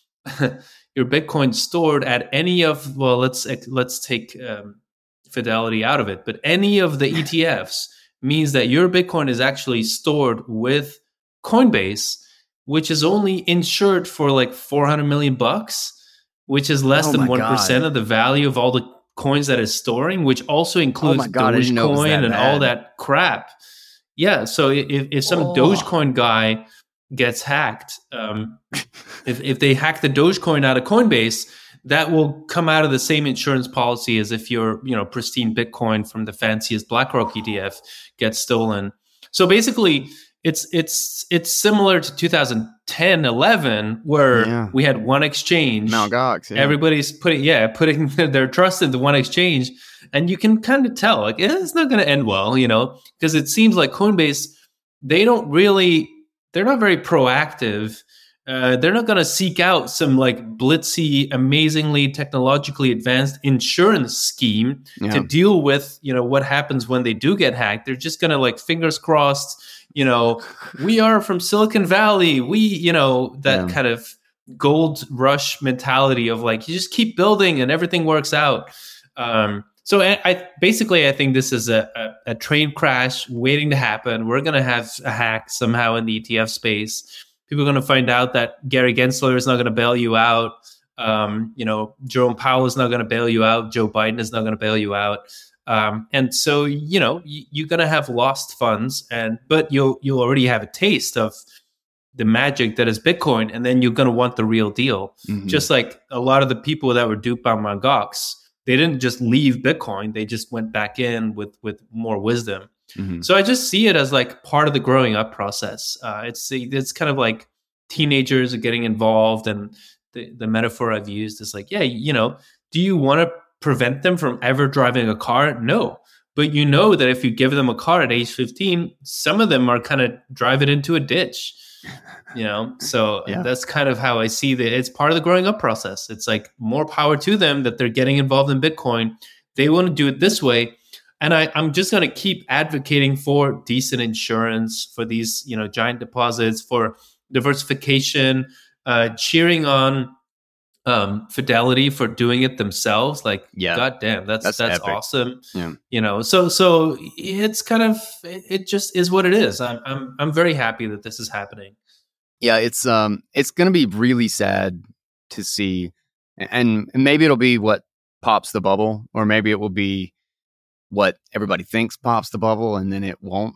A: your Bitcoin stored at any of, well, let's let's take um, Fidelity out of it, but any of the E T Fs means that your Bitcoin is actually stored with Coinbase, which is only insured for like four hundred million bucks, which is less
B: Oh
A: than
B: my
A: one percent
B: God.
A: of the value of all the coins that it's storing, which also includes
B: my God, I didn't know it was
A: Dogecoin
B: that
A: and all
B: bad.
A: that crap. Yeah, so if, if some
B: Oh.
A: Dogecoin guy gets hacked, um, if, if they hack the Dogecoin out of Coinbase, that will come out of the same insurance policy as if your, you know, pristine Bitcoin from the fanciest BlackRock E T F gets stolen. So basically, it's it's it's similar to two thousand ten, eleven, where
B: Yeah.
A: we had one exchange.
B: Mt. Gox. Yeah.
A: Everybody's putting yeah putting their trust into one exchange, and you can kind of tell like eh, it's not going to end well, you know, because it seems like Coinbase, they don't really they're not very proactive. Uh, they're not going to seek out some like blitzy, amazingly technologically advanced insurance scheme
B: Yeah.
A: to deal with, you know, what happens when they do get hacked. They're just going to like fingers crossed, you know, we are from Silicon Valley. We, you know, that
B: Yeah.
A: kind of gold rush mentality of like, you just keep building and everything works out. Um, so I, I basically, I think this is a, a, a train crash waiting to happen. We're going to have a hack somehow in the E T F space. People are going to find out that Gary Gensler is not going to bail you out. Um, you know, Jerome Powell is not going to bail you out. Joe Biden is not going to bail you out. Um, and so, you know, you, you're going to have lost funds, and but you'll you'll already have a taste of the magic that is Bitcoin, and then you're going to want the real deal.
B: Mhm.
A: Just like a lot of the people that were duped by Mt. Gox, they didn't just leave Bitcoin; they just went back in with with more wisdom.
B: Mhm.
A: So I just see it as like part of the growing up process. Uh, it's it's kind of like teenagers are getting involved, and the, the metaphor I've used is like, yeah, you know, do you want to prevent them from ever driving a car? No, but you know that if you give them a car at age fifteen, some of them are kind of drive it into a ditch. You know, so
B: Yeah.
A: that's kind of how I see that. It's part of the growing up process. It's like more power to them that they're getting involved in Bitcoin. They want to do it this way. And I, I'm just going to keep advocating for decent insurance for these, you know, giant deposits, for diversification, uh, cheering on um, Fidelity for doing it themselves. Like,
B: Yeah.
A: God damn, that's
B: That's
A: that's,
B: epic.
A: awesome.
B: Yeah.
A: You know, so so it's kind of it, it just is what it is. I'm I'm I'm very happy that this is happening.
B: Yeah, it's um, it's gonna be really sad to see, and, and maybe it'll be what pops the bubble, or maybe it will be what everybody thinks pops the bubble, and then it won't.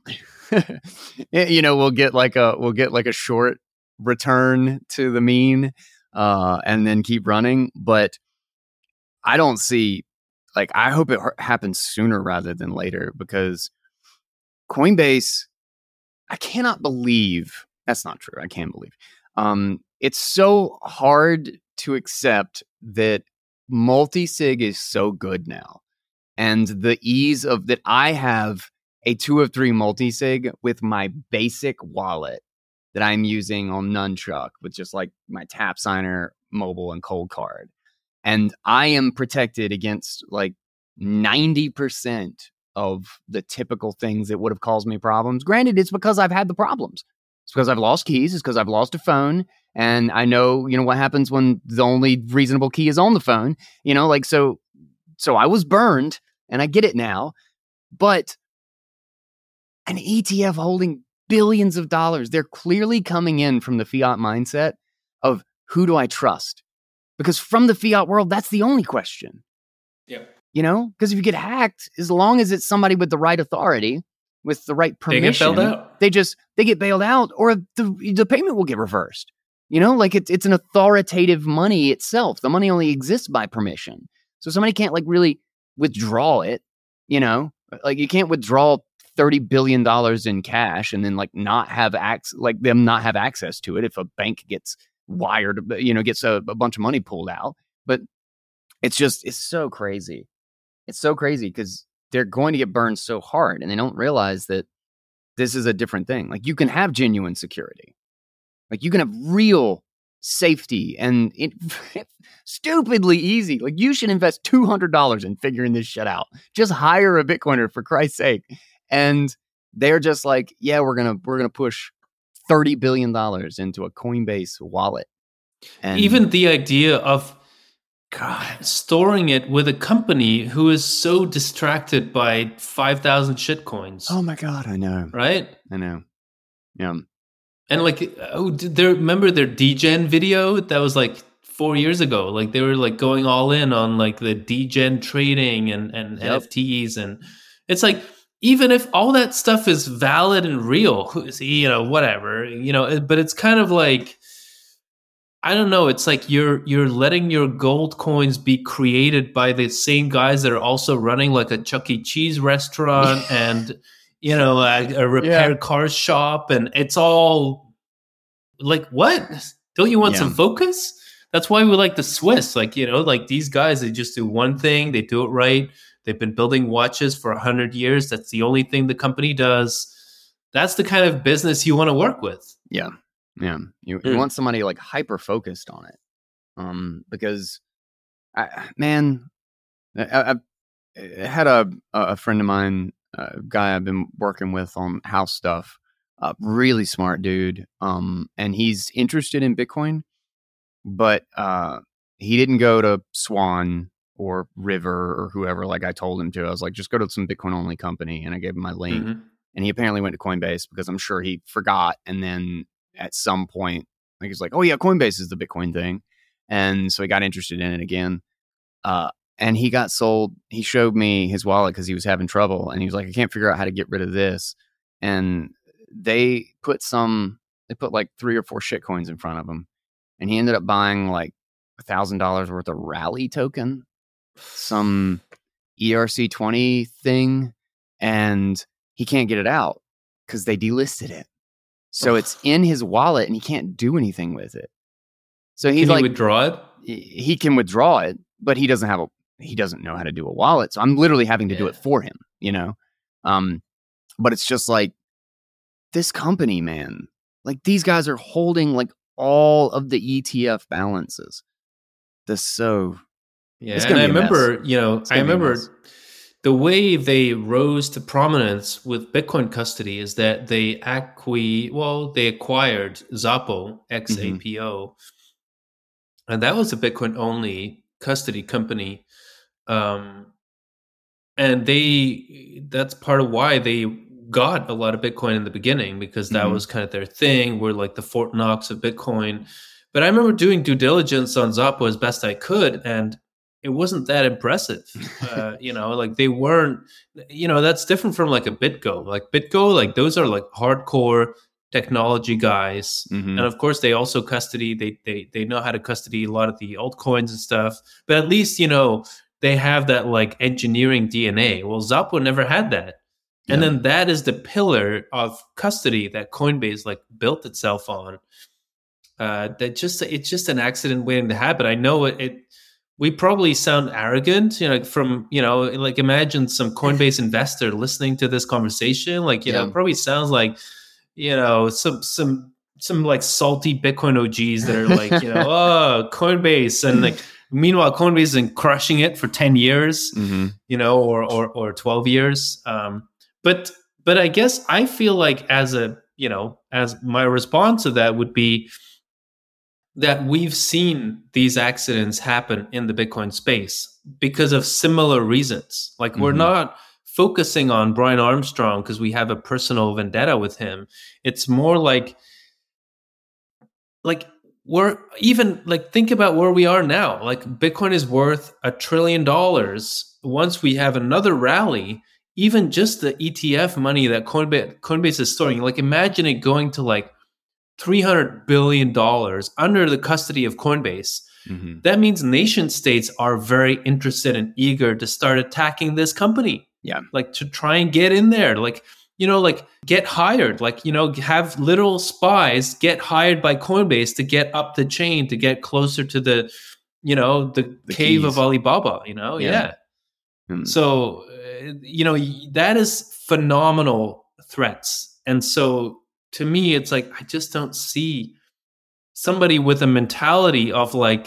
B: You know, we'll get like a we'll get like a short return to the mean, uh, and then keep running. But I don't see, like, I hope it ha- happens sooner rather than later, because Coinbase, I cannot believe. That's not true. I can't believe. Um, it's so hard to accept that multi-sig is so good now. And the ease of that, I have a two of three multi-sig with my basic wallet that I'm using on Nunchuck with just like my tap signer, mobile, and cold card. And I am protected against like ninety percent of the typical things that would have caused me problems. Granted, it's because I've had the problems. It's because I've lost keys. It's because I've lost a phone. And I know, you know, what happens when the only reasonable key is on the phone. You know, like, so, so I was burned, and I get it now. But an E T F holding billions of dollars, they're clearly coming in from the fiat mindset of, who do I trust? Because from the fiat world, that's the only question.
A: Yeah.
B: You know, because if you get hacked, as long as it's somebody with the right authority, with the right
A: They
B: permission,
A: get bailed out.
B: they just they get bailed out, or the the payment will get reversed. You know, like it's it's an authoritative money itself. The money only exists by permission, so somebody can't like really withdraw it. You know, like you can't withdraw thirty billion dollars in cash and then like not have access, like them not have access to it if a bank gets wired, you know, gets a, a bunch of money pulled out. But it's just, it's so crazy. It's so crazy because they're going to get burned so hard and they don't realize that this is a different thing. Like you can have genuine security. Like you can have real safety and it, stupidly easy. Like you should invest two hundred dollars in figuring this shit out. Just hire a Bitcoiner for Christ's sake. And they're just like, yeah, we're going to, we're going to push thirty billion dollars into a Coinbase wallet. And
A: even the idea of God, storing it with a company who is so distracted by five thousand shitcoins.
B: Oh my God. I know.
A: Right.
B: I know. Yeah.
A: And like, oh, did they remember their degen video that was like four years ago? Like they were like going all in on like the degen trading and, and yep. N F Ts. And it's like, even if all that stuff is valid and real, you know, whatever, you know, but it's kind of like, I don't know. It's like you're you're letting your gold coins be created by the same guys that are also running like a Chuck E. Cheese restaurant and, you know, a, a repair yeah. car shop. And it's all like, what? Don't you want yeah. some focus? That's why we like the Swiss. Like, you know, like these guys, they just do one thing. They do it right. They've been building watches for one hundred years. That's the only thing the company does. That's the kind of business you want to work with.
B: Yeah. Yeah. You, mm. you want somebody like hyper focused on it. Um, because, I, man, I, I had a, a friend of mine, a guy I've been working with on house stuff, a really smart dude. Um, and he's interested in Bitcoin, but uh, he didn't go to Swan or River or whoever, like I told him to. I was like, just go to some Bitcoin only company. And I gave him my link. Mm-hmm. And he apparently went to Coinbase because I'm sure he forgot. And then at some point, like he's like, oh yeah, Coinbase is the Bitcoin thing. And so he got interested in it again. Uh, and he got sold. He showed me his wallet because he was having trouble. And he was like, I can't figure out how to get rid of this. And they put some, they put like three or four shit coins in front of him. And he ended up buying like a thousand dollars worth of Rally token, some E R C twenty thing. And he can't get it out because they delisted it. So it's in his wallet and he can't do anything with it. So he's
A: can
B: like,
A: he withdraw it?
B: He can withdraw it, but he doesn't have a, he doesn't know how to do a wallet. So I'm literally having to yeah. do it for him, you know? Um, but it's just like this company, man, like these guys are holding like all of the E T F balances. This so,
A: yeah. And I remember, mess. you know, I remember the way they rose to prominence with Bitcoin custody is that they acqui- well, they acquired Xapo, X A P O, mm-hmm. and that was a Bitcoin-only custody company. Um, and they that's part of why they got a lot of Bitcoin in the beginning, because that mm-hmm. was kind of their thing. We're like the Fort Knox of Bitcoin. But I remember doing due diligence on Xapo as best I could, and it wasn't that impressive. Uh, you know, like they weren't, you know, that's different from like a BitGo. Like BitGo, like those are like hardcore technology guys. Mm-hmm. And of course they also custody, they, they, they know how to custody a lot of the altcoins and stuff, but at least, you know, they have that like engineering D N A. Well, Xapo never had that. And yeah. then that is the pillar of custody that Coinbase like built itself on. Uh, that just, it's just an accident waiting to happen. I know it, it we probably sound arrogant, you know, from, you know, like imagine some Coinbase investor listening to this conversation. Like, you yeah. know, it probably sounds like, you know, some, some, some like salty Bitcoin O Gs that are like, you know, oh, Coinbase. And like, meanwhile, Coinbase has been crushing it for ten years, mm-hmm. you know, or, or, or twelve years. Um, but, but I guess I feel like as a, you know, as my response to that would be, that we've seen these accidents happen in the Bitcoin space because of similar reasons. Like mm-hmm. we're not focusing on Brian Armstrong because we have a personal vendetta with him. It's more like, like we're even like, think about where we are now. Like Bitcoin is worth a trillion dollars. Once we have another rally, even just the E T F money that Coinbase, Coinbase is storing, like imagine it going to like three hundred billion dollars under the custody of Coinbase. Mm-hmm. That means nation states are very interested and eager to start attacking this company.
B: Yeah.
A: Like to try and get in there. Like you know, like get hired, like, you know, have literal spies get hired by Coinbase to get up the chain, to get closer to the, you know, the, the cave keys of Alibaba, you know? Yeah. yeah. Hmm. So, uh, you know, that is phenomenal threats. And so to me, it's like, I just don't see somebody with a mentality of like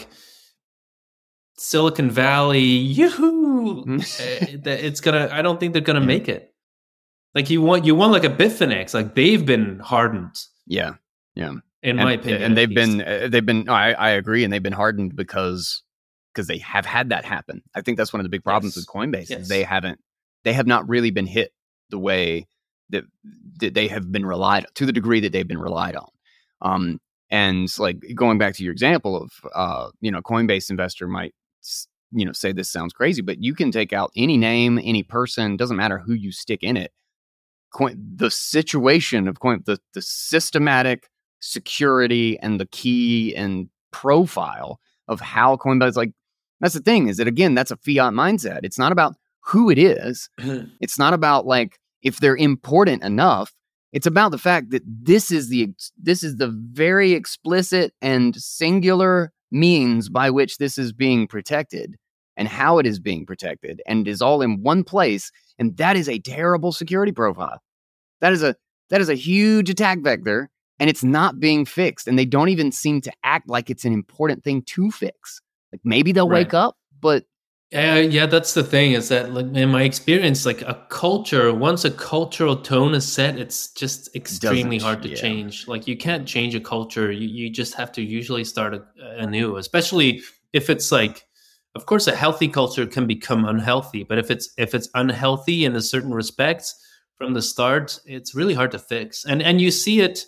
A: Silicon Valley, yoo-hoo, uh, that it's gonna, I don't think they're gonna yeah. make it. Like you want, you want like a Bitfinex, like they've been hardened.
B: Yeah. Yeah.
A: In
B: and,
A: my opinion.
B: And they've been, uh, they've been, no, I, I agree. And they've been hardened because, because they have had that happen. I think that's one of the big problems yes. with Coinbase. Yes. Is they haven't, they have not really been hit the way that, that they have been relied to the degree that they've been relied on. Um, and like going back to your example of, uh, you know, Coinbase investor might, you know, say this sounds crazy, but you can take out any name, any person, doesn't matter who you stick in it. Coin, the situation of Coin, the, the systematic security and the key and profile of how Coinbase, like, that's the thing is that, again, that's a fiat mindset. It's not about who it is. It's not about like, if they're important enough. It's about the fact that this is the, this is the very explicit and singular means by which this is being protected and how it is being protected and is all in one place. And that is a terrible security profile. That is a, that is a huge attack vector, and it's not being fixed. And they don't even seem to act like it's an important thing to fix. Like maybe they'll right. wake up, but
A: Uh, yeah, that's the thing is that, like, in my experience, like a culture, once a cultural tone is set, it's just extremely hard to yeah. change. Like you can't change a culture. You, you just have to usually start a, anew, especially if it's like, of course, a healthy culture can become unhealthy. But if it's if it's unhealthy in a certain respects from the start, it's really hard to fix. And and you see it,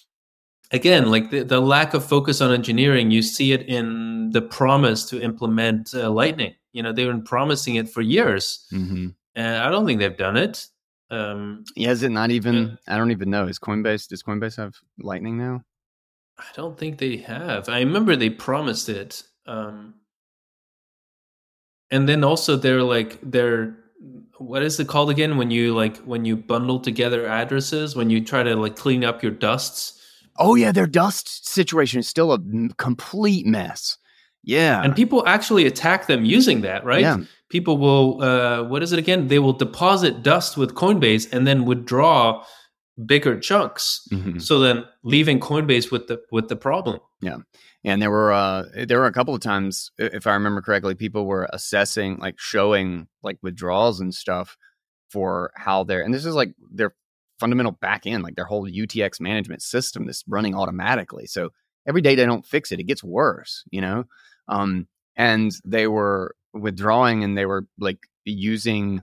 A: again, like the, the lack of focus on engineering, you see it in the promise to implement uh, Lightning. You know, they've been promising it for years. Mm-hmm. And I don't think they've done it. Um,
B: yeah, is it not even, yeah. I don't even know. Is Coinbase, does Coinbase have Lightning now?
A: I don't think they have. I remember they promised it. Um, and then also they're like, they're, what is it called again? When you like, when you bundle together addresses, when you try to like clean up your dusts.
B: Oh yeah, their dust situation is still a complete mess. Yeah.
A: And people actually attack them using that, right?
B: Yeah.
A: People will, uh, what is it again? They will deposit dust with Coinbase and then withdraw bigger chunks. Mm-hmm. So then leaving Coinbase with the with the problem.
B: Yeah. And there were uh, there were a couple of times, if I remember correctly, people were assessing, like showing like withdrawals and stuff for how they're, and this is like their fundamental back end, like their whole U T X management system that's running automatically. So every day they don't fix it, it gets worse, you know? Um, and they were withdrawing and they were like using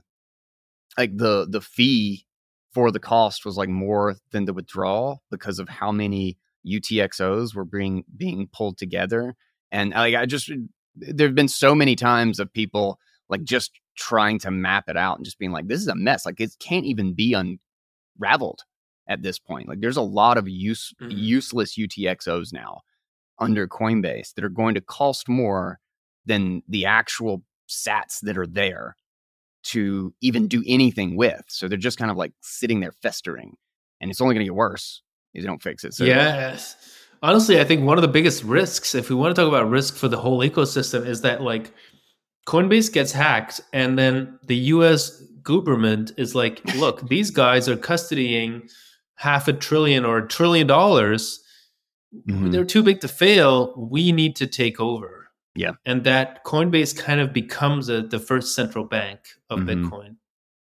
B: like the, the fee for the cost was like more than the withdrawal because of how many U T X Os were being, being pulled together. And like, I just, there've been so many times of people like just trying to map it out and just being like, this is a mess. Like it can't even be unraveled at this point. Like there's a lot of use, mm-hmm. useless U T X Os now under Coinbase that are going to cost more than the actual sats that are there to even do anything with. So they're just kind of like sitting there festering, and it's only going to get worse if you don't fix it. So
A: yes. Honestly, I think one of the biggest risks, if we want to talk about risk for the whole ecosystem, is that like Coinbase gets hacked and then the U S government is like, look, these guys are custodying half a trillion or a trillion dollars. Mm-hmm. They're too big to fail. We need to take over.
B: Yeah.
A: And that Coinbase kind of becomes a, the first central bank of mm-hmm. Bitcoin.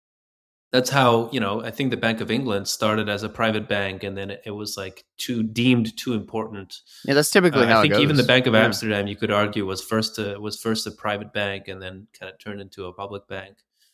A: That's how, you know, I think the Bank of England started as a private bank and then it, it was like too deemed too important.
B: Yeah, that's typically uh, how
A: I think
B: it goes.
A: Even the Bank of
B: yeah.
A: Amsterdam, you could argue, was first a, was first a private bank and then kind of turned into a public bank.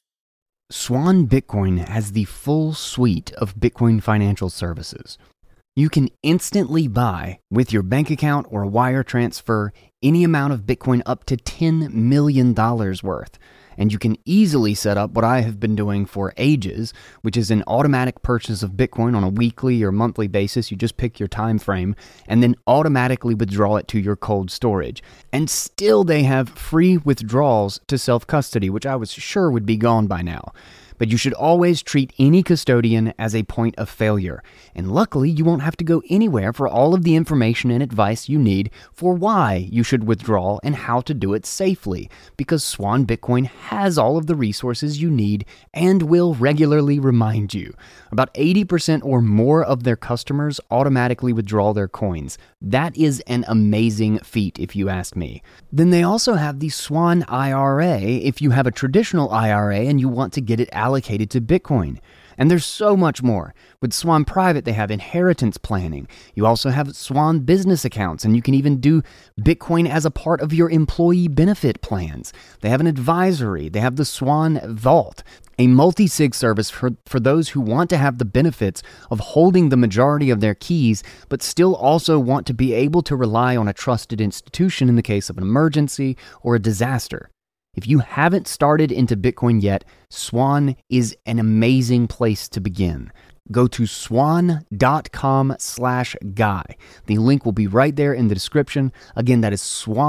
B: Swan Bitcoin has the full suite of Bitcoin financial services. You can instantly buy, with your bank account or wire transfer, any amount of Bitcoin up to ten million dollars worth. And you can easily set up what I have been doing for ages, which is an automatic purchase of Bitcoin on a weekly or monthly basis. You just pick your time frame and then automatically withdraw it to your cold storage. And still they have free withdrawals to self-custody, which I was sure would be gone by now. But you should always treat any custodian as a point of failure. And luckily, you won't have to go anywhere for all of the information and advice you need for why you should withdraw and how to do it safely, because Swan Bitcoin has all of the resources you need and will regularly remind you. About eighty percent or more of their customers automatically withdraw their coins. That is an amazing feat, if you ask me. Then they also have the Swan I R A if you have a traditional I R A and you want to get it allocated to Bitcoin. And there's so much more. With Swan Private, they have inheritance planning. You also have Swan business accounts, and you can even do Bitcoin as a part of your employee benefit plans. They have an advisory. They have the Swan Vault, a multi-sig service for, for those who want to have the benefits of holding the majority of their keys, but still also want to be able to rely on a trusted institution in the case of an emergency or a disaster. If you haven't started into Bitcoin yet, Swan is an amazing place to begin. Go to swan.com slash guy. The link will be right there in the description. Again, that is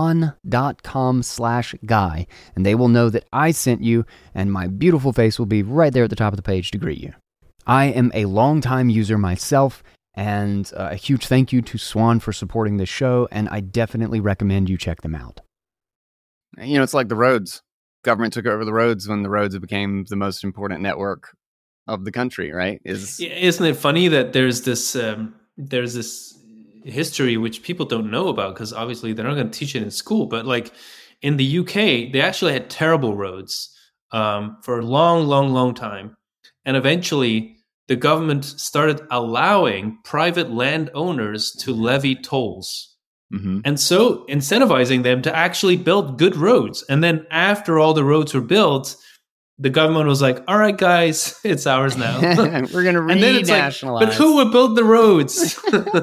B: swan.com slash guy. And they will know that I sent you, and my beautiful face will be right there at the top of the page to greet you. I am a longtime user myself, and uh, a huge thank you to Swan for supporting this show, and I definitely recommend you check them out. You know, it's like the roads. Government took over the roads when the roads became the most important network of the country, right? Is
A: Isn't it funny that there's this um, there's this history which people don't know about, because obviously they're not going to teach it in school. But like in the U K, they actually had terrible roads um, for a long, long, long time, and eventually the government started allowing private landowners to levy tolls.
B: Mm-hmm.
A: And so incentivizing them to actually build good roads. And then after all the roads were built, the government was like, all right, guys, it's ours now.
B: We're going to renationalize.
A: Like, but who will build the roads?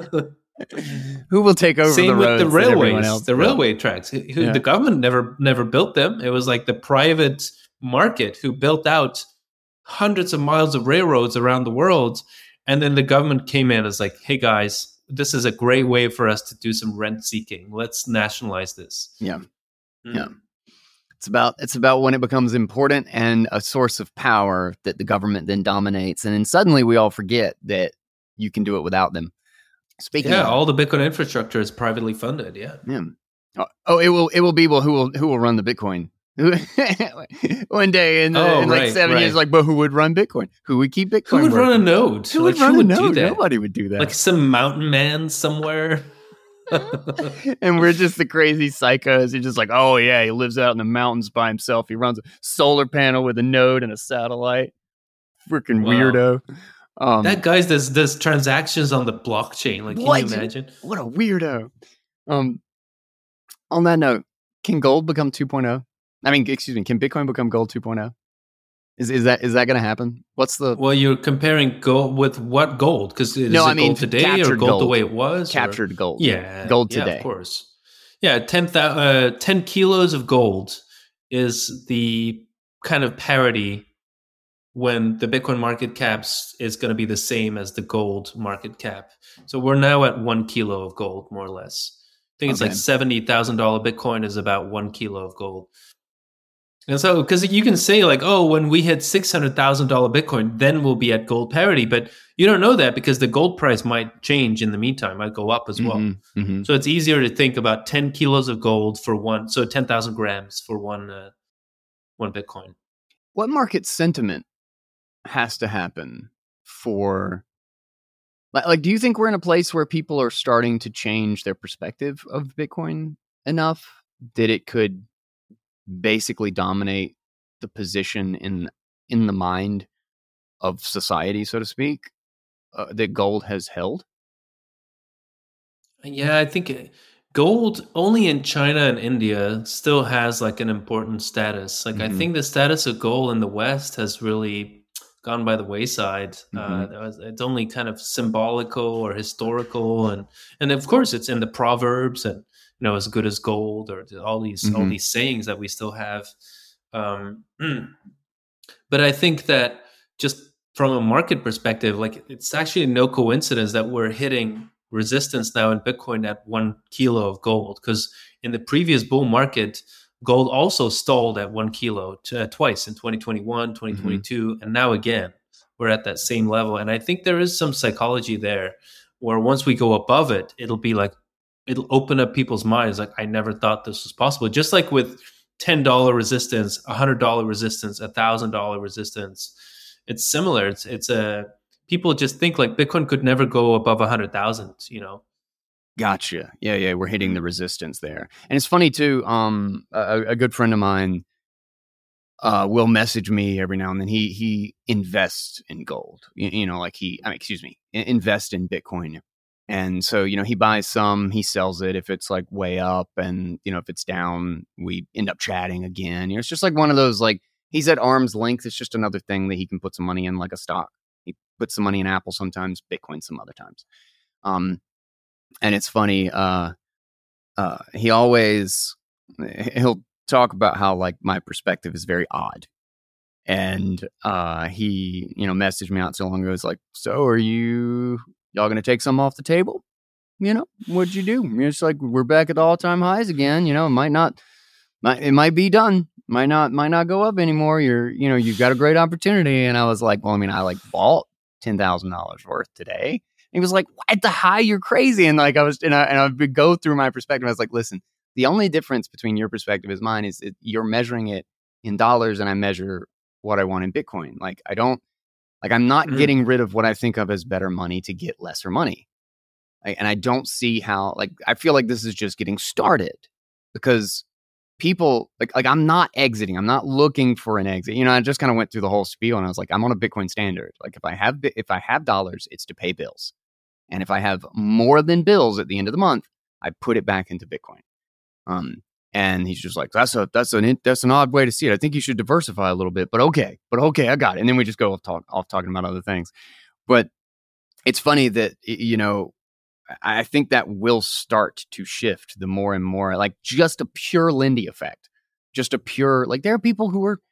B: Who will take over
A: Same
B: the roads?
A: Same with the railways, the
B: built?
A: railway tracks. Who,
B: Yeah.
A: The government never never built them. It was like the private market who built out hundreds of miles of railroads around the world. And then the government came in and was like, hey, guys, this is a great way for us to do some rent seeking. Let's nationalize this.
B: Yeah.
A: Mm.
B: Yeah. It's about it's about when it becomes important and a source of power that the government then dominates, and then suddenly we all forget that you can do it without them. Speaking
A: Yeah,
B: of,
A: all the Bitcoin infrastructure is privately funded. Yeah.
B: yeah. Oh, oh, it will it will be well who will who will run the Bitcoin? One day in, the,
A: Oh,
B: in like
A: right,
B: seven
A: right.
B: years, like, but who would run Bitcoin? Who would keep Bitcoin?
A: Who would run a
B: working?
A: node?
B: Who
A: Like,
B: would run a
A: do
B: node?
A: that?
B: Nobody would do that.
A: Like some mountain man somewhere.
B: And we're just the crazy psychos. He's just like, oh yeah, he lives out in the mountains by himself. He runs a solar panel with a node and a satellite. Freaking
A: Wow.
B: weirdo. Um,
A: That guy does does transactions on the blockchain. Like, can
B: What?
A: you imagine?
B: what a weirdo. Um, on that note, can gold become two point oh? I mean, excuse me, can Bitcoin become gold two point oh? Is is that is that going to happen? What's the
A: Well, you're comparing gold with what gold? Because is
B: No,
A: it
B: I mean
A: gold today or
B: captured
A: gold, the
B: gold.
A: way it was? or-
B: captured gold?
A: Yeah,
B: gold
A: yeah,
B: today.
A: of course. Yeah, ten, thou- uh, ten kilos of gold is the kind of parity when the Bitcoin market caps is going to be the same as the gold market cap. So we're now at one kilo of gold, more or less. I think it's
B: Okay.
A: like seventy thousand dollars Bitcoin is about one kilo of gold. And so, because you can say like, oh, when we hit six hundred thousand dollars Bitcoin, then we'll be at gold parity. But you don't know that because the gold price might change in the meantime, might go up as well.
B: Mhm, mhm.
A: So it's easier to think about ten kilos of gold for one, so ten thousand grams for one, uh, one Bitcoin.
B: What market sentiment has to happen for like, like do you think we're in a place where people are starting to change their perspective of Bitcoin enough that it could basically dominate the position in in the mind of society, so to speak, uh, that gold has held?
A: Yeah, I think uh, gold only in China and India still has like an important status. Like I
B: Mhm.
A: think the status of gold in the West has really gone by the wayside. Uh,
B: Mhm.
A: that was- it's only kind of symbolical or historical, and and of course it's in the proverbs and you know as good as gold or all these all
B: Mhm.
A: these sayings that we still have. Um, but I think that just from a market perspective, like it's actually no coincidence that we're hitting resistance now in Bitcoin at one kilo of gold, because in the previous bull market, gold also stalled at one kilo to, uh, twice in twenty twenty-one, twenty twenty-two, mm-hmm. and now again we're at that same level. And I think there is some psychology there where once we go above it, it'll be like, it'll open up people's minds. Like, I never thought this was possible. Just like with ten dollars resistance, one hundred dollars resistance, one thousand dollars resistance. It's similar. It's, it's a, people just think like Bitcoin could never go above one hundred thousand, you know?
B: Gotcha. Yeah, yeah, we're hitting the resistance there. And it's funny too, um, a, a good friend of mine uh, will message me every now and then. He he invests in gold, you, you know, like he, I mean, excuse me, invest in Bitcoin. And so, you know, he buys some, he sells it if it's like way up, and, you know, if it's down, we end up chatting again. You know, it's just like one of those, like, he's at arm's length. It's just another thing that he can put some money in, like a stock. He puts some money in Apple sometimes, Bitcoin some other times. Um, And it's funny, uh, uh, he always, he'll talk about how, like, my perspective is very odd. And uh, he, you know, messaged me out so long ago. He's like, so are you, y'all going to take some off the table? You know, what'd you do? It's like, we're back at the all-time highs again. You know, it might not, might, it might be done. Might not, might not go up anymore. You're, you know, you've got a great opportunity. And I was like, well, I mean, I like bought ten thousand dollars worth today. He was like, at the high, you're crazy. And like, I was, and I, and I would go through my perspective. I was like, listen, the only difference between your perspective is mine is it, you're measuring it in dollars and I measure what I want in Bitcoin. Like, I don't, like, I'm not mm. getting rid of what I think of as better money to get lesser money. Like, and I don't see how, like, I feel like this is just getting started because people, like, like I'm not exiting. I'm not looking for an exit. You know, I just kind of went through the whole spiel and I was like, I'm on a Bitcoin standard. Like, if I have, if I have dollars, it's to pay bills. And if I have more than bills at the end of the month, I put it back into Bitcoin. Um, and he's just like, that's a that's an that's an odd way to see it. I think you should diversify a little bit. But okay, but okay, I got it. And then we just go off talk off talking about other things. But it's funny that, you know, I think that will start to shift the more and more, like just a pure Lindy effect, just a pure, like there are people who are,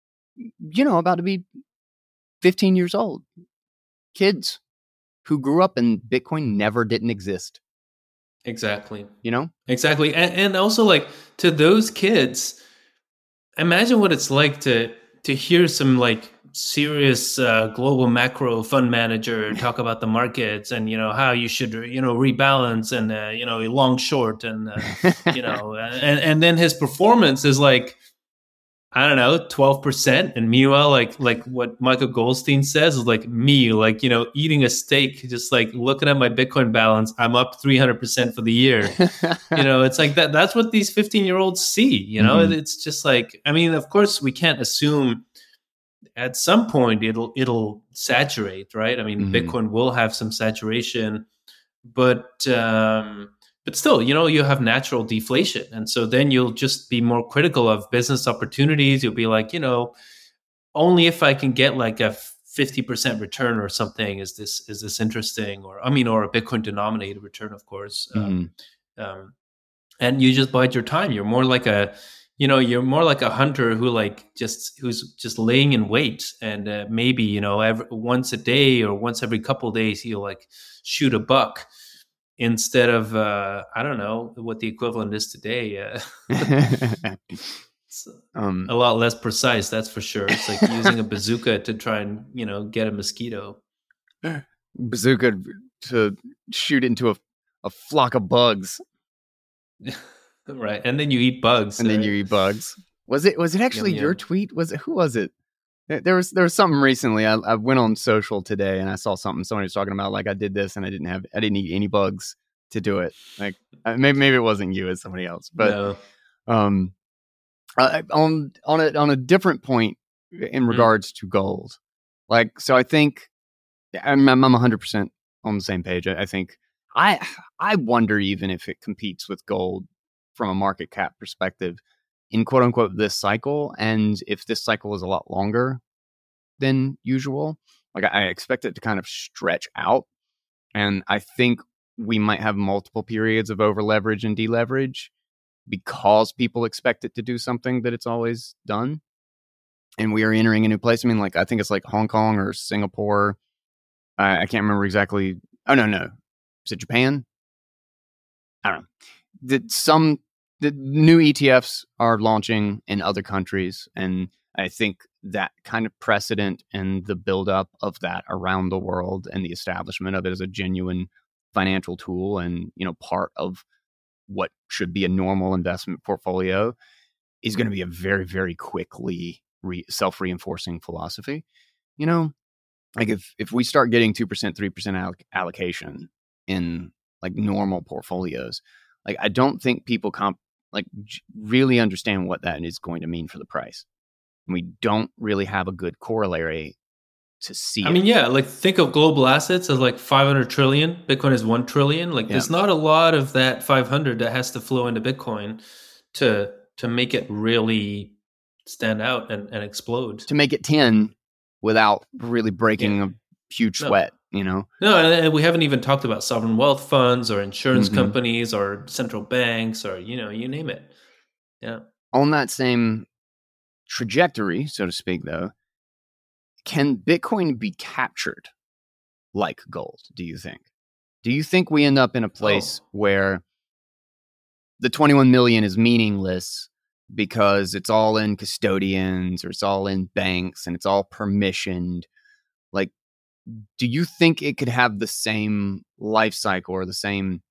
B: you know, about to be fifteen years old, kids who grew up and Bitcoin never didn't exist.
A: Exactly.
B: You know?
A: Exactly. And, and also, like, to those kids, imagine what it's like to to hear some, like, serious uh, global macro fund manager talk about the markets and, you know, how you should, you know, rebalance and, uh, you know, long short and, uh, you know, and, and then his performance is like, I don't know, twelve percent. And meanwhile, like like what Michael Goldstein says is like me, like, you know, eating a steak, just like looking at my Bitcoin balance, I'm up three hundred percent for the year. You know, it's like that. That's what these fifteen year olds see, you know, mm-hmm. It's just like, I mean, of course, we can't assume at some point it'll it'll saturate, right? I mean, mm-hmm. Bitcoin will have some saturation, but um But still, you know, you have natural deflation. And so then you'll just be more critical of business opportunities. You'll be like, you know, only if I can get like a fifty percent return or something is this is this interesting. Or, I mean, or a Bitcoin denominated return, of course. Mm-hmm. Um, um, and you just bide your time. You're more like a, you know, you're more like a hunter who like just, who's just laying in wait. And uh, maybe, you know, every, once a day or once every couple of days, he'll like shoot a buck. Instead of, uh, I don't know what the equivalent is today. Uh, it's um, a lot less precise, that's for sure. It's like using a bazooka to try and, you know, get a mosquito.
B: Bazooka to shoot into a, a flock of bugs.
A: Right. And then you eat bugs.
B: And right? then you eat bugs. Was it was it actually yum, your yum. tweet? Was it who was it? There was there was something recently. I, I went on social today and I saw something. Somebody was talking about like I did this and I didn't have I didn't eat any bugs to do it. Like maybe maybe it wasn't you, it's somebody else. But no. um, uh, on on a on a different point in regards mm. to gold. Like so, I think I'm I'm one hundred percent on the same page. I, I think I I wonder even if it competes with gold from a market cap perspective in quote unquote this cycle, and if this cycle is a lot longer than usual, like I expect it to kind of stretch out, and I think we might have multiple periods of over leverage and deleverage because people expect it to do something that it's always done, and we are entering a new place. I mean, like I think it's like Hong Kong or Singapore. I, I can't remember exactly. Oh no, no, is it Japan? I don't know. That some the new E T Fs are launching in other countries, and I think that kind of precedent and the buildup of that around the world and the establishment of it as a genuine financial tool and, you know, part of what should be a normal investment portfolio is going to be a very, very quickly re- self-reinforcing philosophy. You know, like if, if we start getting two percent, three percent alloc- allocation in like normal portfolios, like I don't think people comp- like j- really understand what that is going to mean for the price. We don't really have a good corollary to see
A: I
B: it.
A: mean, yeah, like think of global assets as like five hundred trillion. Bitcoin is one trillion. Like
B: Yeah.
A: there's not a lot of that five hundred that has to flow into Bitcoin to to make it really stand out and, and explode.
B: To make it ten without really breaking
A: Yeah.
B: a huge
A: No.
B: sweat, you know?
A: No, and, and we haven't even talked about sovereign wealth funds or insurance
B: Mhm.
A: companies or central banks or, you know, you name it. Yeah.
B: On that same trajectory, so to speak, though, can Bitcoin be captured like gold, do you think? Do you think we end up in a place
A: Oh.
B: where the twenty-one million is meaningless because it's all in custodians or it's all in banks and it's all permissioned? Like, do you think it could have the same life cycle or the same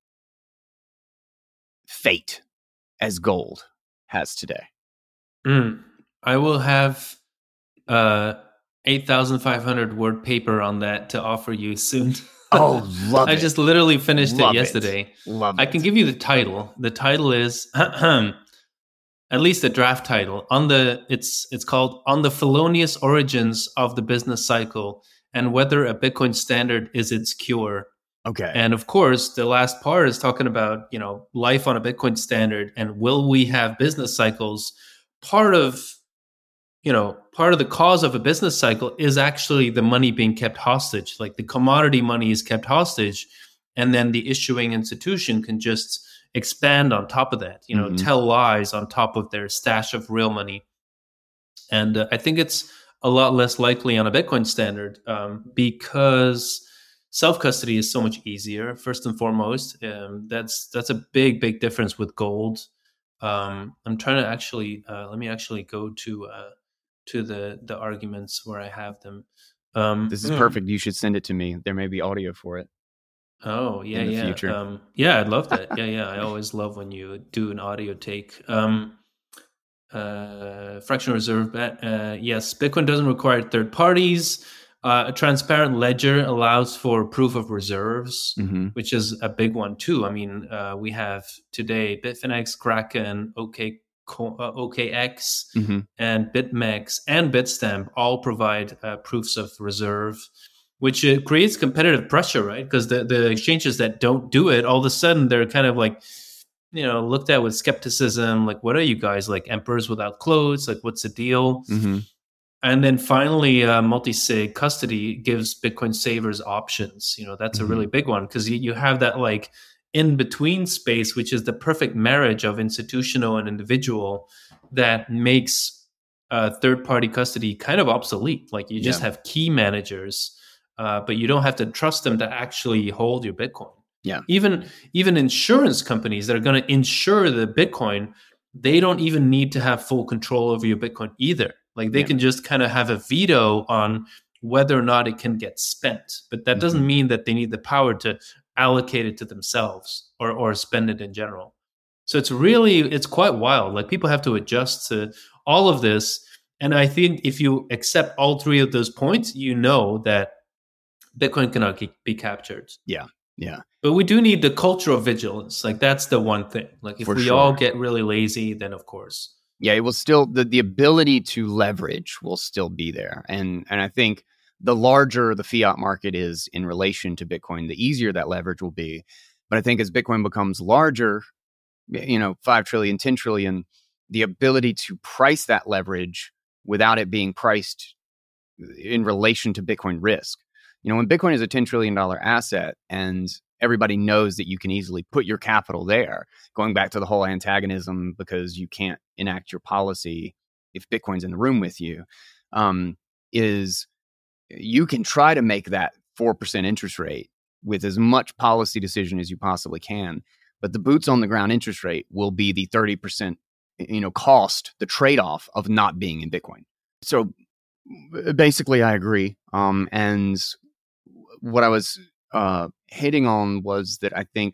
B: fate as gold has today?
A: Mm. I will have uh, eight thousand five hundred word paper on that to offer you soon.
B: Oh, love
A: I
B: it.
A: just literally finished
B: Love
A: it
B: it.
A: yesterday.
B: Love
A: I
B: it.
A: can give you the title. The title is at least the draft title on the it's it's called On the Felonious Origins of the Business Cycle and Whether a Bitcoin Standard is Its Cure.
B: Okay.
A: And of course, the last part is talking about, you know, life on a Bitcoin standard and will we have business cycles? Part of, you know, part of the cause of a business cycle is actually the money being kept hostage. Like the commodity money is kept hostage, and then the issuing institution can just expand on top of that, you know,
B: Mhm.
A: tell lies on top of their stash of real money. And uh, I think it's a lot less likely on a Bitcoin standard um, because self-custody is so much easier, first and foremost. Um, that's that's a big, big difference with gold. Um, I'm trying to actually, uh, let me actually go to uh, to the the arguments where I have them. Um,
B: This is perfect. You should send it to me. There may be audio for it.
A: Oh yeah,
B: in the
A: yeah,
B: future.
A: um, yeah. I'd love that. Yeah, yeah. I always love when you do an audio take. Um, uh, fractional reserve bet. Uh, yes, Bitcoin doesn't require third parties. Uh, a transparent ledger allows for proof of reserves,
B: Mm-hmm.
A: which is a big one too. I mean, uh, we have today Bitfinex, Kraken, OK, Co- uh, O K X,
B: Mm-hmm.
A: and BitMEX and Bitstamp all provide uh, proofs of reserve, which uh, creates competitive pressure, right? Because the, the exchanges that don't do it, all of a sudden they're kind of like, you know, looked at with skepticism. Like, what are you guys, like emperors without clothes? Like, what's the deal?
B: Mm-hmm.
A: And then finally, uh, multi-sig custody gives Bitcoin savers options. You know, that's
B: Mhm.
A: a really big one because you, you have that like in-between space, which is the perfect marriage of institutional and individual that makes uh, third-party custody kind of obsolete. Like you just
B: Yeah.
A: have key managers, uh, but you don't have to trust them to actually hold your Bitcoin.
B: Yeah.
A: Even even insurance companies that are going to insure the Bitcoin, they don't even need to have full control over your Bitcoin either. Like they
B: Yeah.
A: can just kind of have a veto on whether or not it can get spent. But that doesn't
B: Mhm.
A: mean that they need the power to allocate it to themselves or or spend it in general. So it's really it's quite wild. Like people have to adjust to all of this. And I think if you accept all three of those points, you know that Bitcoin cannot ke- be captured.
B: Yeah. Yeah.
A: But we do need the culture of vigilance. Like that's the one thing. Like if
B: For
A: we
B: sure.
A: all get really lazy, then of course.
B: Yeah, it will still the, the ability to leverage will still be there. And and I think the larger the fiat market is in relation to Bitcoin, the easier that leverage will be. But I think as Bitcoin becomes larger, you know, five trillion, ten trillion, the ability to price that leverage without it being priced in relation to Bitcoin risk. You know, when Bitcoin is a ten trillion dollars asset and everybody knows that you can easily put your capital there, going back to the whole antagonism because you can't enact your policy if Bitcoin's in the room with you, um, is you can try to make that four percent interest rate with as much policy decision as you possibly can. but the boots on the ground interest rate will be the thirty percent, you know, cost, the trade-off of not being in Bitcoin. So basically I agree. Um, and what I was uh, hitting on was that I think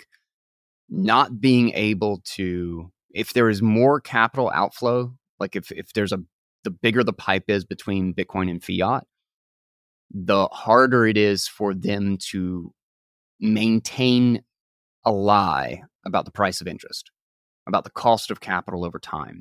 B: not being able to, if there is more capital outflow, like if, if there's a, the bigger the pipe is between Bitcoin and fiat, the harder it is for them to maintain a lie about the price of interest, about the cost of capital over time.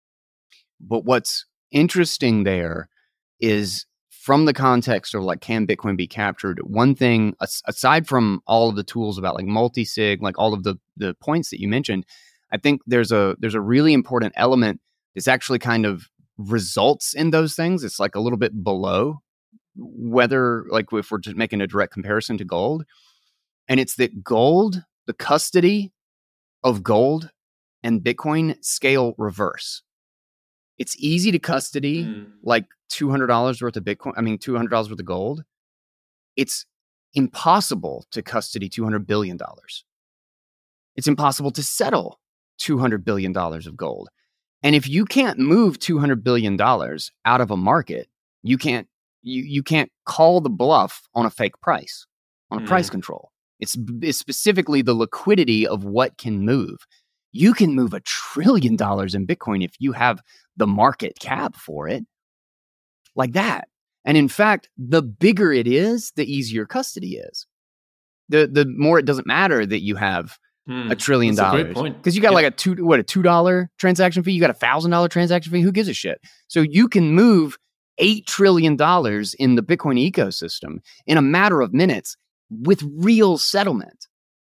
B: But what's interesting there is, from the context of like, can Bitcoin be captured? One thing, aside from all of the tools about like multi-sig, like all of the, the points that you mentioned, I think there's a there's a really important element that's actually kind of results in those things. It's like a little bit below, whether like if we're just making a direct comparison to gold. And it's that gold, the custody of gold and Bitcoin scale reverse. It's easy to custody mm. like two hundred dollars worth of Bitcoin. I mean, two hundred dollars worth of gold. It's impossible to custody two hundred billion dollars. It's impossible to settle two hundred billion dollars of gold. And if you can't move two hundred billion dollars out of a market, you can't, you, you can't call the bluff on a fake price, on a mm. price control. It's, it's specifically the liquidity of what can move. You can move a trillion dollars in Bitcoin if you have the market cap for it, like that. And in fact, the bigger it is, the easier custody is. The the more it doesn't matter that you have mm, a trillion dollars, because you got yeah. like a two what a two dollar transaction fee, you got a thousand dollar transaction fee. Who gives a shit? So you can move eight trillion dollars in the Bitcoin ecosystem in a matter of minutes with real settlement.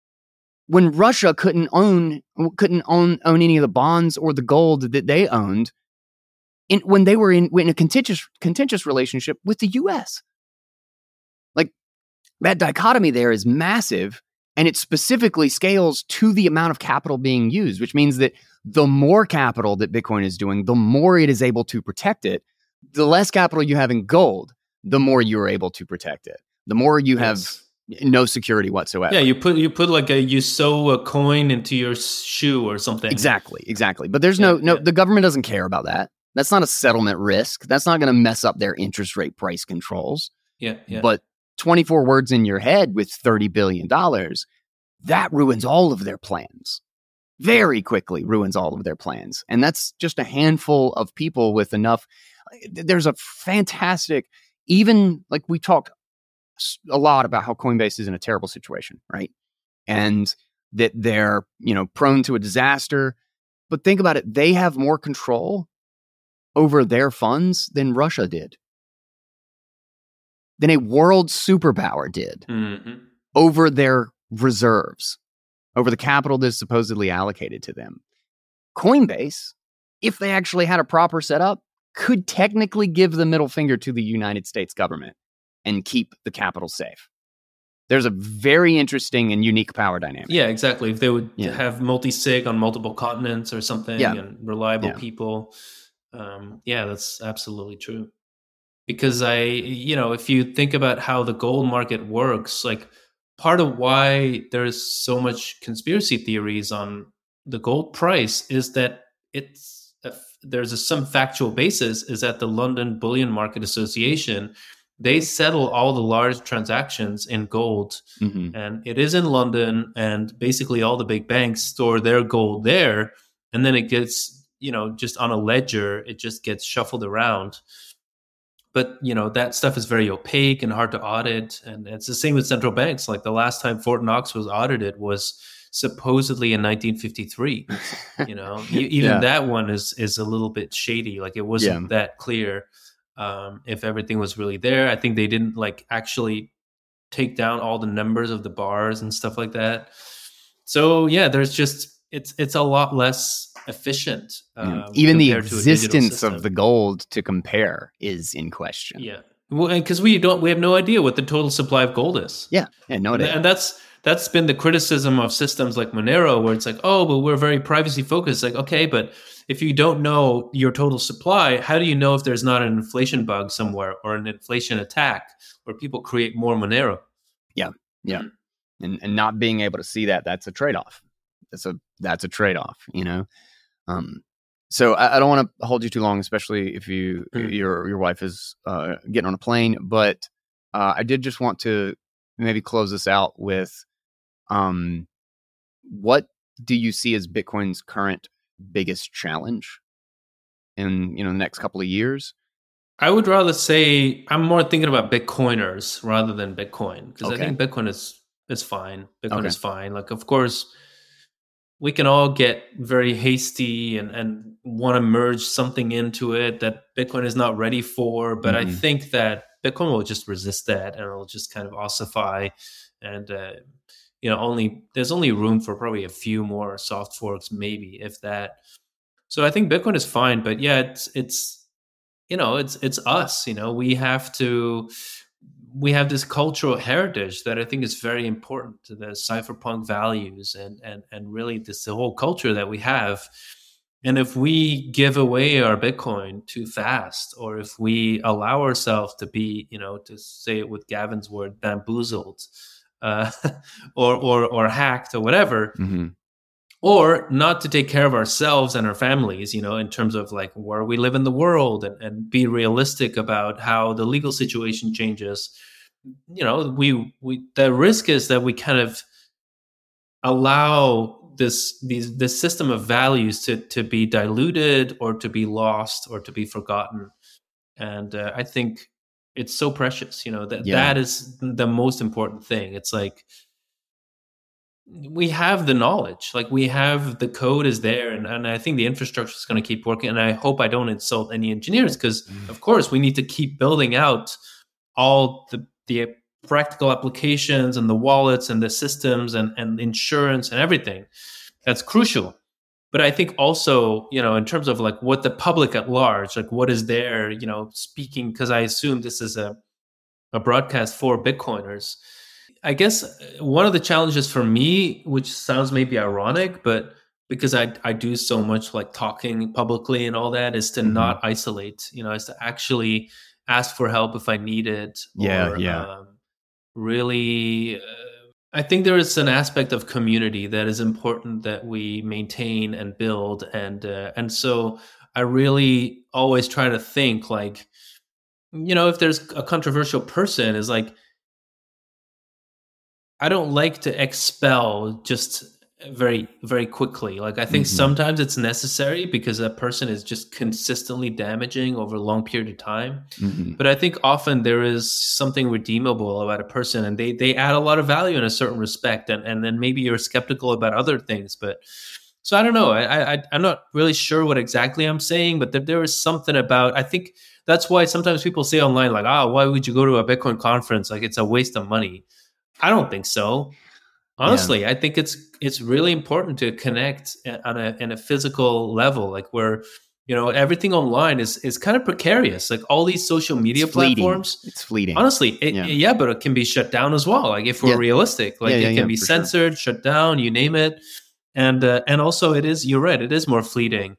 B: When Russia couldn't own couldn't own own any of the bonds or the gold that they owned, in, when they were in, in a contentious contentious relationship with the U S. Like, that dichotomy there is massive, and it specifically scales to the amount of capital being used, which means that the more capital that Bitcoin is doing, the more it is able to protect it. The less capital you have in gold, the more you are able to protect it. The more you yes. have no security whatsoever.
A: Yeah, you put you put like a you sew a coin into your shoe or something.
B: Exactly, exactly. But there's yeah, no no. Yeah. The government doesn't care about that. That's not a settlement risk. That's not going to mess up their interest rate price controls.
A: Yeah, yeah.
B: But twenty-four words in your head with thirty billion dollars, that ruins all of their plans. Very quickly ruins all of their plans. And that's just a handful of people with enough. There's a fantastic, even like we talked a lot about how Coinbase is in a terrible situation, right? And that they're, you know, prone to a disaster. But think about it. They have more control over their funds than Russia did, than a world superpower did mm-hmm. over their reserves, over the capital that's supposedly allocated to them. Coinbase, if they actually had a proper setup, could technically give the middle finger to the United States government and keep the capital safe. There's a very interesting and unique power dynamic.
A: Yeah, exactly. If they would yeah. have multi-sig on multiple continents or something yeah. and reliable yeah. people. Um, yeah, that's absolutely true. Because I, you know, if you think about how the gold market works, like part of why there's so much conspiracy theories on the gold price is that it's, a, there's a, some factual basis is that the London Bullion Market Association, they settle all the large transactions in gold, mm-hmm. and it is in London, and basically all the big banks store their gold there, and then it gets, you know, just on a ledger, it just gets shuffled around. But, you know, that stuff is very opaque and hard to audit, and it's the same with central banks. Like the last time Fort Knox was audited was supposedly in nineteen fifty-three. You know, even yeah. that one is is a little bit shady. Like it wasn't yeah. that clear. Um, if everything was really there. I think they didn't like actually take down all the numbers of the bars and stuff like that. So yeah, there's just, it's, it's a lot less efficient.
B: Um, Even the existence of the gold to compare is in question.
A: Yeah. Well, because we don't, we have no idea what the total supply of gold is.
B: Yeah. Yeah. No idea.
A: And that's, that's been the criticism of systems like Monero, where it's like, oh, but we're very privacy focused. Like, okay, but if you don't know your total supply, how do you know if there's not an inflation bug somewhere or an inflation attack where people create more Monero?
B: Yeah, yeah. And and not being able to see that, that's a trade-off. that's a that's a trade off, you know. Um, so I, I don't want to hold you too long, especially if you mm. your your wife is uh, getting on a plane. But uh, I did just want to maybe close this out with, um, what do you see as Bitcoin's current biggest challenge in, you know, the next couple of years?
A: I would rather say I'm more thinking about Bitcoiners rather than Bitcoin, because okay. I think Bitcoin is is fine. Bitcoin okay. is fine. Like, of course, we can all get very hasty and, and want to merge something into it that Bitcoin is not ready for. But mm-hmm. I think that Bitcoin will just resist that, and it'll just kind of ossify. And, uh, you know, only there's only room for probably a few more soft forks, maybe, if that. So I think Bitcoin is fine. But yeah, it's, it's you know, it's it's us. You know, we have to. We have this cultural heritage that I think is very important to the cypherpunk values and and and really this the whole culture that we have. And if we give away our Bitcoin too fast, or if we allow ourselves to be, you know, to say it with Gavin's word, bamboozled, uh, or or or hacked or whatever, mm-hmm. or not to take care of ourselves and our families, you know, in terms of like where we live in the world, and, and be realistic about how the legal situation changes. You know, we we the risk is that we kind of allow this these this system of values to to be diluted, or to be lost, or to be forgotten. And uh, I think it's so precious. You know, that yeah. that is the most important thing. It's like, we have the knowledge, like we have the code is there, and, and I think the infrastructure is going to keep working. And I hope I don't insult any engineers, because mm. of course we need to keep building out all the the practical applications and the wallets and the systems and, and insurance and everything. That's crucial. But I think also, you know, in terms of like what the public at large, like what is there, you know, speaking, because I assume this is a a broadcast for Bitcoiners. I guess one of the challenges for me, which sounds maybe ironic, but because I I do so much like talking publicly and all that, is to mm-hmm. not isolate, you know, is to actually ask for help if I need it.
B: Yeah,
A: or,
B: yeah.
A: Um, really, uh, I think there is an aspect of community that is important that we maintain and build. And, uh, and so I really always try to think like, you know, if there's a controversial person, is like, I don't like to expel just very, very quickly. Like, I think mm-hmm. sometimes it's necessary because a person is just consistently damaging over a long period of time. Mm-hmm. But I think often there is something redeemable about a person, and they they add a lot of value in a certain respect. And, and then maybe you're skeptical about other things. But so I don't know. I, I, I'm not really sure what exactly I'm saying, but there, there is something about, I think that's why sometimes people say online, like, ah, oh, why would you go to a Bitcoin conference? Like, it's a waste of money. I don't think so. Honestly, yeah. I think it's it's really important to connect on a in a physical level, like where, you know, everything online is is kind of precarious. Like all these social media
B: it's
A: platforms,
B: it's fleeting.
A: Honestly, it, yeah. yeah, but it can be shut down as well. Like if we're yeah. realistic, like yeah, yeah, it can yeah, be censored, sure. shut down, you name it, and uh, and also it is. You're right. It is more fleeting.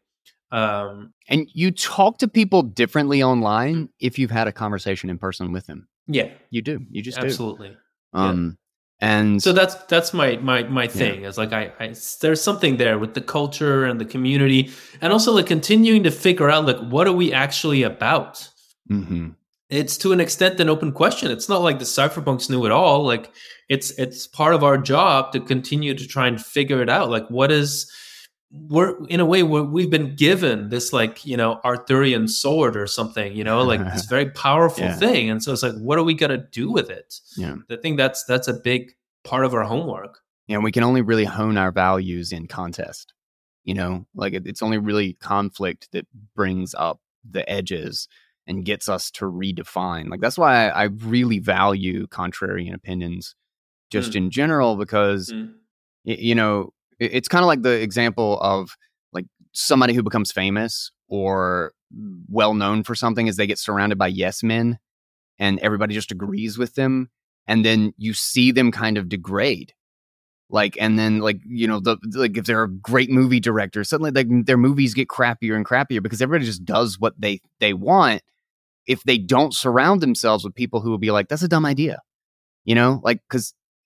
A: Um,
B: and you talk to people differently online if you've had a conversation in person with them.
A: Yeah,
B: you do. You just
A: absolutely.
B: do. Um, yeah. And
A: so that's that's my my my thing. Yeah. Is like I, I there's something there with the culture and the community, and also like continuing to figure out like what are we actually about. Mm-hmm. It's to an extent an open question. It's not like the cypherpunks knew it all. Like it's it's part of our job to continue to try and figure it out. Like what is we're in a way where we've been given this like, you know, Arthurian sword or something, you know, like this very powerful yeah. thing. And so it's like, what are we going to do with it?
B: Yeah.
A: I think that's, that's a big part of our homework.
B: Yeah. We can only really hone our values in contest, you know, like it, it's only really conflict that brings up the edges and gets us to redefine. Like, that's why I, I really value contrarian opinions just mm. in general, because, mm. y- you know, it's kind of like the example of like somebody who becomes famous or well known for something is they get surrounded by yes men and everybody just agrees with them. And then you see them kind of degrade. Like, and then like, you know, the, like if they're a great movie director, suddenly like their movies get crappier and crappier because everybody just does what they, they want. If they don't surround themselves with people who will be like, that's a dumb idea, you know, like, cause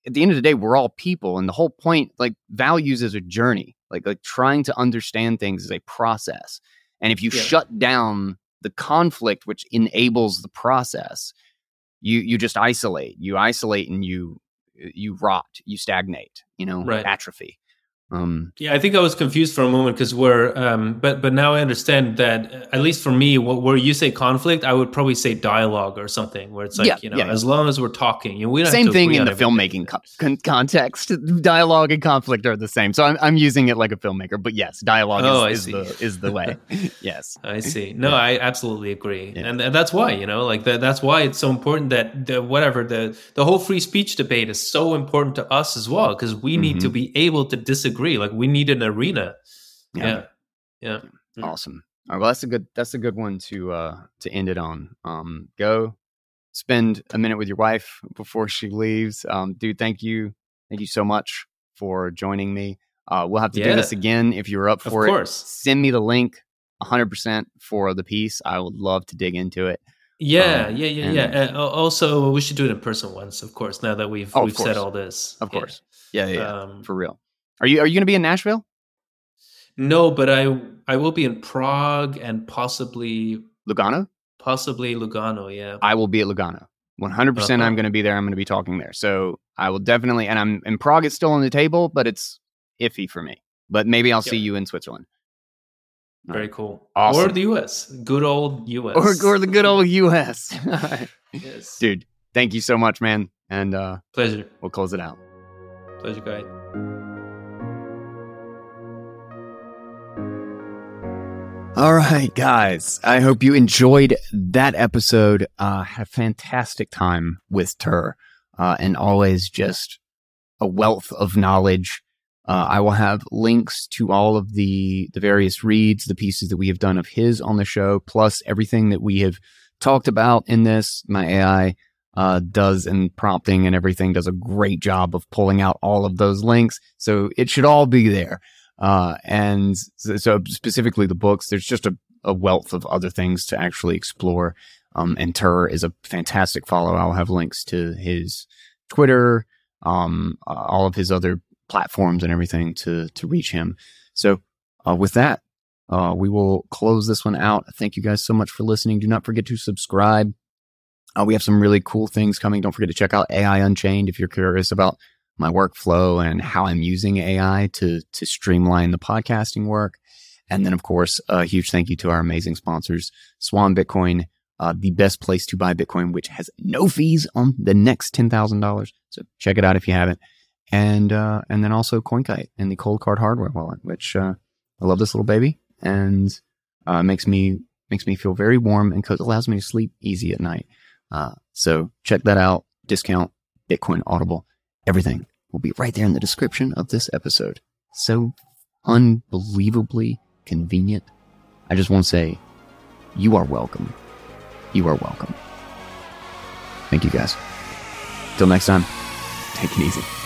B: at the end of the day, we're all people. And the whole point, like values is a journey, like, like trying to understand things is a process. And if you yeah. shut down the conflict, which enables the process, you, you just isolate, you isolate and you, you rot, you stagnate, you know, right. atrophy. Um,
A: yeah, I think I was confused for a moment because we're, um, but but now I understand that uh, at least for me, what, where you say conflict, I would probably say dialogue or something where it's like, yeah, you know, yeah. as long as we're talking, you know, we don't
B: same
A: have to
B: thing in the
A: everything.
B: filmmaking co- con- context. Dialogue and conflict are the same, so I'm I'm using it like a filmmaker. But yes, dialogue
A: oh,
B: is, is the is the way. Yes,
A: I see. No, yeah. I absolutely agree, yeah. and, and that's why you know, like that. That's why it's so important that the whatever the the whole free speech debate is so important to us as well because we mm-hmm. need to be able to disagree. Like we need an arena. Yeah. Yeah. yeah.
B: Awesome. All right, well, that's a good that's a good one to uh to end it on. Um go spend a minute with your wife before she leaves. Um dude, thank you. Thank you so much for joining me. Uh we'll have to yeah. do this again if you're up for
A: of
B: it.
A: Course.
B: Send me the link one hundred percent for the piece. I would love to dig into it.
A: Yeah,
B: um,
A: yeah, yeah,
B: and,
A: yeah. Uh, also, we should do it in person once, of course, now that we've
B: oh,
A: we've said all this.
B: Of
A: yeah.
B: course. Yeah, yeah, yeah. Um, for real. Are you are you going to be in Nashville?
A: No, but I I will be in Prague and possibly
B: Lugano.
A: Possibly Lugano, yeah.
B: I will be at Lugano. one hundred percent uh-huh. I'm going to be there. I'm going to be talking there. So I will definitely, and I'm in Prague. It's still on the table, but it's iffy for me. But maybe I'll yep. see you in Switzerland.
A: Very right. cool.
B: Awesome.
A: Or the U S. Good old U S.
B: Or, or the good old U S.
A: Yes.
B: Dude, thank you so much, man. And uh,
A: pleasure.
B: We'll close it out.
A: Pleasure, guy.
B: All right, guys. I hope you enjoyed that episode. Uh, had a fantastic time with Tur, uh, and always just a wealth of knowledge. Uh, I will have links to all of the the various reads, the pieces that we have done of his on the show, plus everything that we have talked about in this. My A I uh, does in prompting and everything does a great job of pulling out all of those links, so it should all be there. Uh, and so, so specifically the books, there's just a, a wealth of other things to actually explore. Um, and Tur is a fantastic follow. I'll have links to his Twitter, um, uh, all of his other platforms and everything to, to reach him. So, uh, with that, uh, we will close this one out. Thank you guys so much for listening. Do not forget to subscribe. Uh, we have some really cool things coming. Don't forget to check out A I Unchained if you're curious about my workflow and how I'm using A I to to streamline the podcasting work. And then, of course, a huge thank you to our amazing sponsors, Swan Bitcoin, uh, the best place to buy Bitcoin, which has no fees on the next ten thousand dollars. So check it out if you haven't. And uh, and then also CoinKite and the Cold Card hardware wallet, which uh, I love this little baby and uh, makes me makes me feel very warm and allows me to sleep easy at night. Uh, so check that out. Discount Bitcoin Audible. Everything will be right there in the description of this episode. So unbelievably convenient. I just want to say, you are welcome. You are welcome. Thank you guys. Till next time, take it easy.